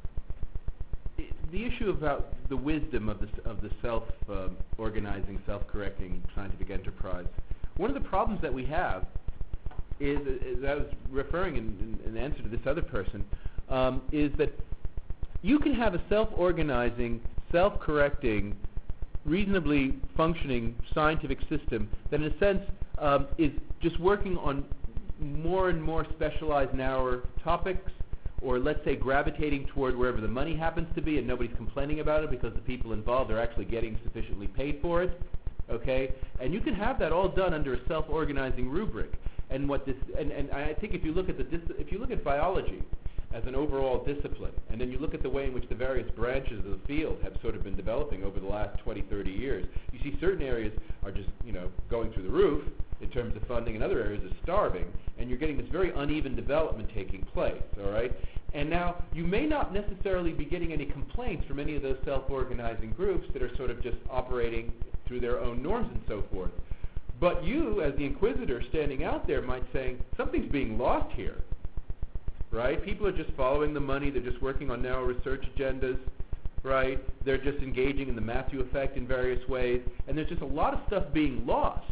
[SPEAKER 2] i- the issue about the wisdom of the s- of the self-organizing, self-correcting scientific enterprise. One of the problems that we have is, as I was referring in, in, in answer to this other person, um, is that you can have a self-organizing, self-correcting, reasonably functioning scientific system that in a sense um, is just working on more and more specialized, narrower topics, or let's say gravitating toward wherever the money happens to be and nobody's complaining about it because the people involved are actually getting sufficiently paid for it, okay? And you can have that all done under a self-organizing rubric. And what this, and, and I think if you look at the, dis- if you look at biology as an overall discipline, and then you look at the way in which the various branches of the field have sort of been developing over the last twenty, thirty years, you see certain areas are just, you know, going through the roof in terms of funding, and other areas are starving, and you're getting this very uneven development taking place, all right? And now, you may not necessarily be getting any complaints from any of those self-organizing groups that are sort of just operating through their own norms and so forth. But you, as the inquisitor standing out there, might say, something's being lost here. Right? People are just following the money. They're just working on narrow research agendas. Right? They're just engaging in the Matthew effect in various ways. And there's just a lot of stuff being lost.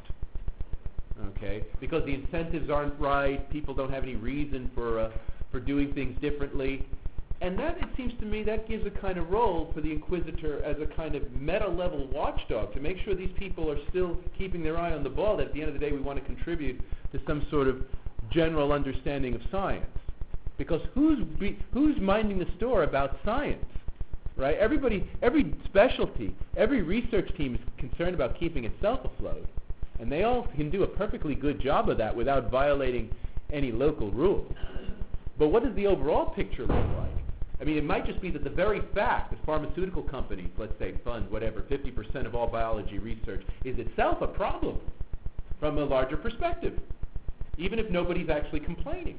[SPEAKER 2] Okay? Because the incentives aren't right. People don't have any reason for uh, for doing things differently. And that, it seems to me, that gives a kind of role for the inquisitor as a kind of meta-level watchdog to make sure these people are still keeping their eye on the ball, that at the end of the day we want to contribute to some sort of general understanding of science. Because who's be, who's minding the store about science, right? Everybody, every specialty, every research team is concerned about keeping itself afloat, and they all can do a perfectly good job of that without violating any local rules. But what does the overall picture look like? I mean, it might just be that the very fact that pharmaceutical companies, let's say, fund whatever fifty percent of all biology research is itself a problem from a larger perspective, even if nobody's actually complaining.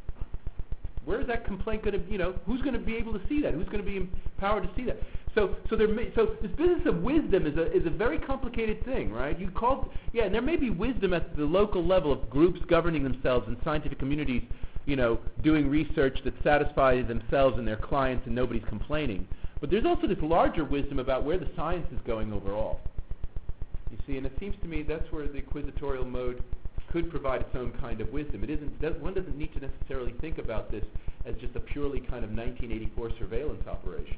[SPEAKER 2] Where is that complaint going to, you know, who's going to be able to see that? Who's going to be empowered to see that? So, so there, may, so this business of wisdom is a is a very complicated thing, right? You call, yeah, and there may be wisdom at the local level of groups governing themselves in scientific communities, you know, doing research that satisfies themselves and their clients, and nobody's complaining. But there's also this larger wisdom about where the science is going overall. You see, and it seems to me that's where the inquisitorial mode could provide its own kind of wisdom. It isn't, does, one doesn't need to necessarily think about this as just a purely kind of nineteen eighty-four surveillance operation.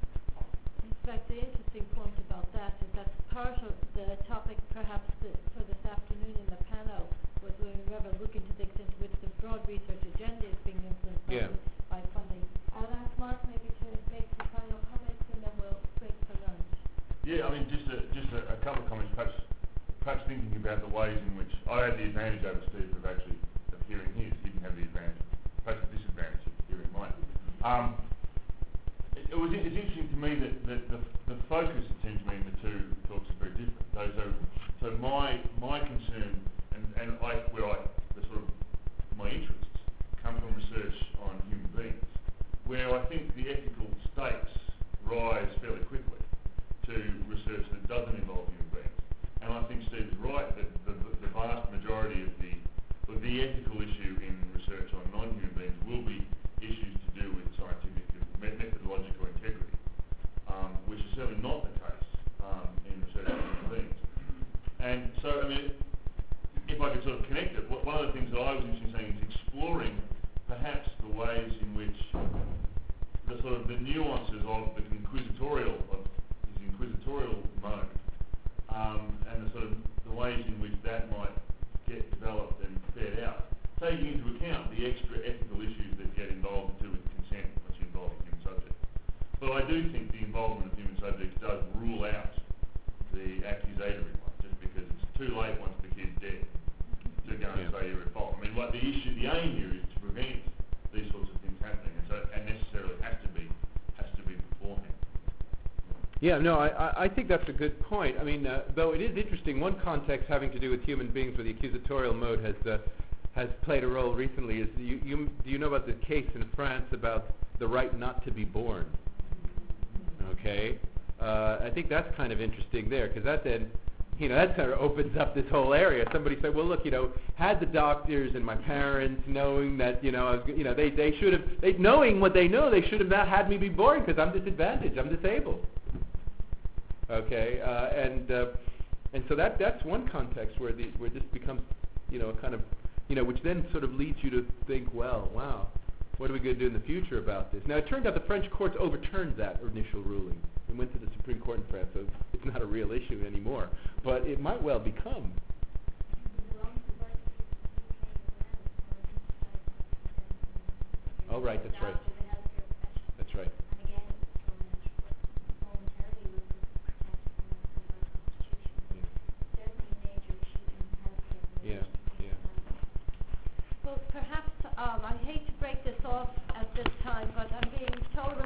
[SPEAKER 1] In fact, the interesting point about that is that part of the topic perhaps the, for this afternoon in the panel was we were looking to the extent to which the broad research agenda is being influenced
[SPEAKER 2] Yeah.
[SPEAKER 1] by funding. I'll ask Mark maybe to make some final comments and then we'll break for lunch.
[SPEAKER 9] Yeah, I mean, just a, just a, a couple of comments, perhaps perhaps thinking about the ways in which I had the advantage over Steve of actually of hearing his. He didn't have the advantage, perhaps the disadvantage of hearing mine. Um, it, it was it's interesting to me that, that the, the focus, it seems to me, in the two talks is very different. So, so, so my my concern and, and I, where I, the sort of my interests come from research on human beings, where I think the ethical stakes rise fairly quickly to research that doesn't involve human beings. And I think Steve is right that the, the vast majority of the of the ethical issue in research on non-human beings will be issues to do with scientific and methodological integrity, um, which is certainly not the case um, in research on human beings. And so, I mean, if I could sort of connect it, one of the things that I was interested in saying is exploring perhaps the ways in which the sort of the nuances of the inquisitorial of his inquisitorial mode. Um, and the sort of the ways in which that might get developed and fed out, taking into account the extra ethical issues that get involved to do with consent, which involve human subjects. But I do think the involvement of human subjects does rule out the accusatory one, just because it's too late once the kid's dead to go and
[SPEAKER 2] Yeah.
[SPEAKER 9] say you're at fault. I mean, like the issue, the aim here is to prevent these sorts of things happening, and so and necessarily
[SPEAKER 2] Yeah, no, I, I, I think that's a good point. I mean, uh, though it is interesting, one context having to do with human beings where the accusatorial mode has uh, has played a role recently is, you, you, do you know about the case in France about the right not to be born? Okay? Uh, I think that's kind of interesting there, because that then, you know, that kind of opens up this whole area. Somebody said, well, look, you know, had the doctors and my parents knowing that, you know, I was, you know, they, they should have, they, knowing what they know, they should have not had me be born because I'm disadvantaged, I'm disabled. Okay, uh, and uh, and so that that's one context where the where this becomes, you know, a kind of, you know, which then sort of leads you to think, well, wow, what are we going to do in the future about this? Now, it turned out the French courts overturned that initial ruling. It went to the Supreme Court in France, so it's not a real issue anymore. But it might well become. Oh, right, that's right. That's right. Yeah, yeah.
[SPEAKER 1] Well, perhaps, um, I hate to break this off at this time, but I'm being told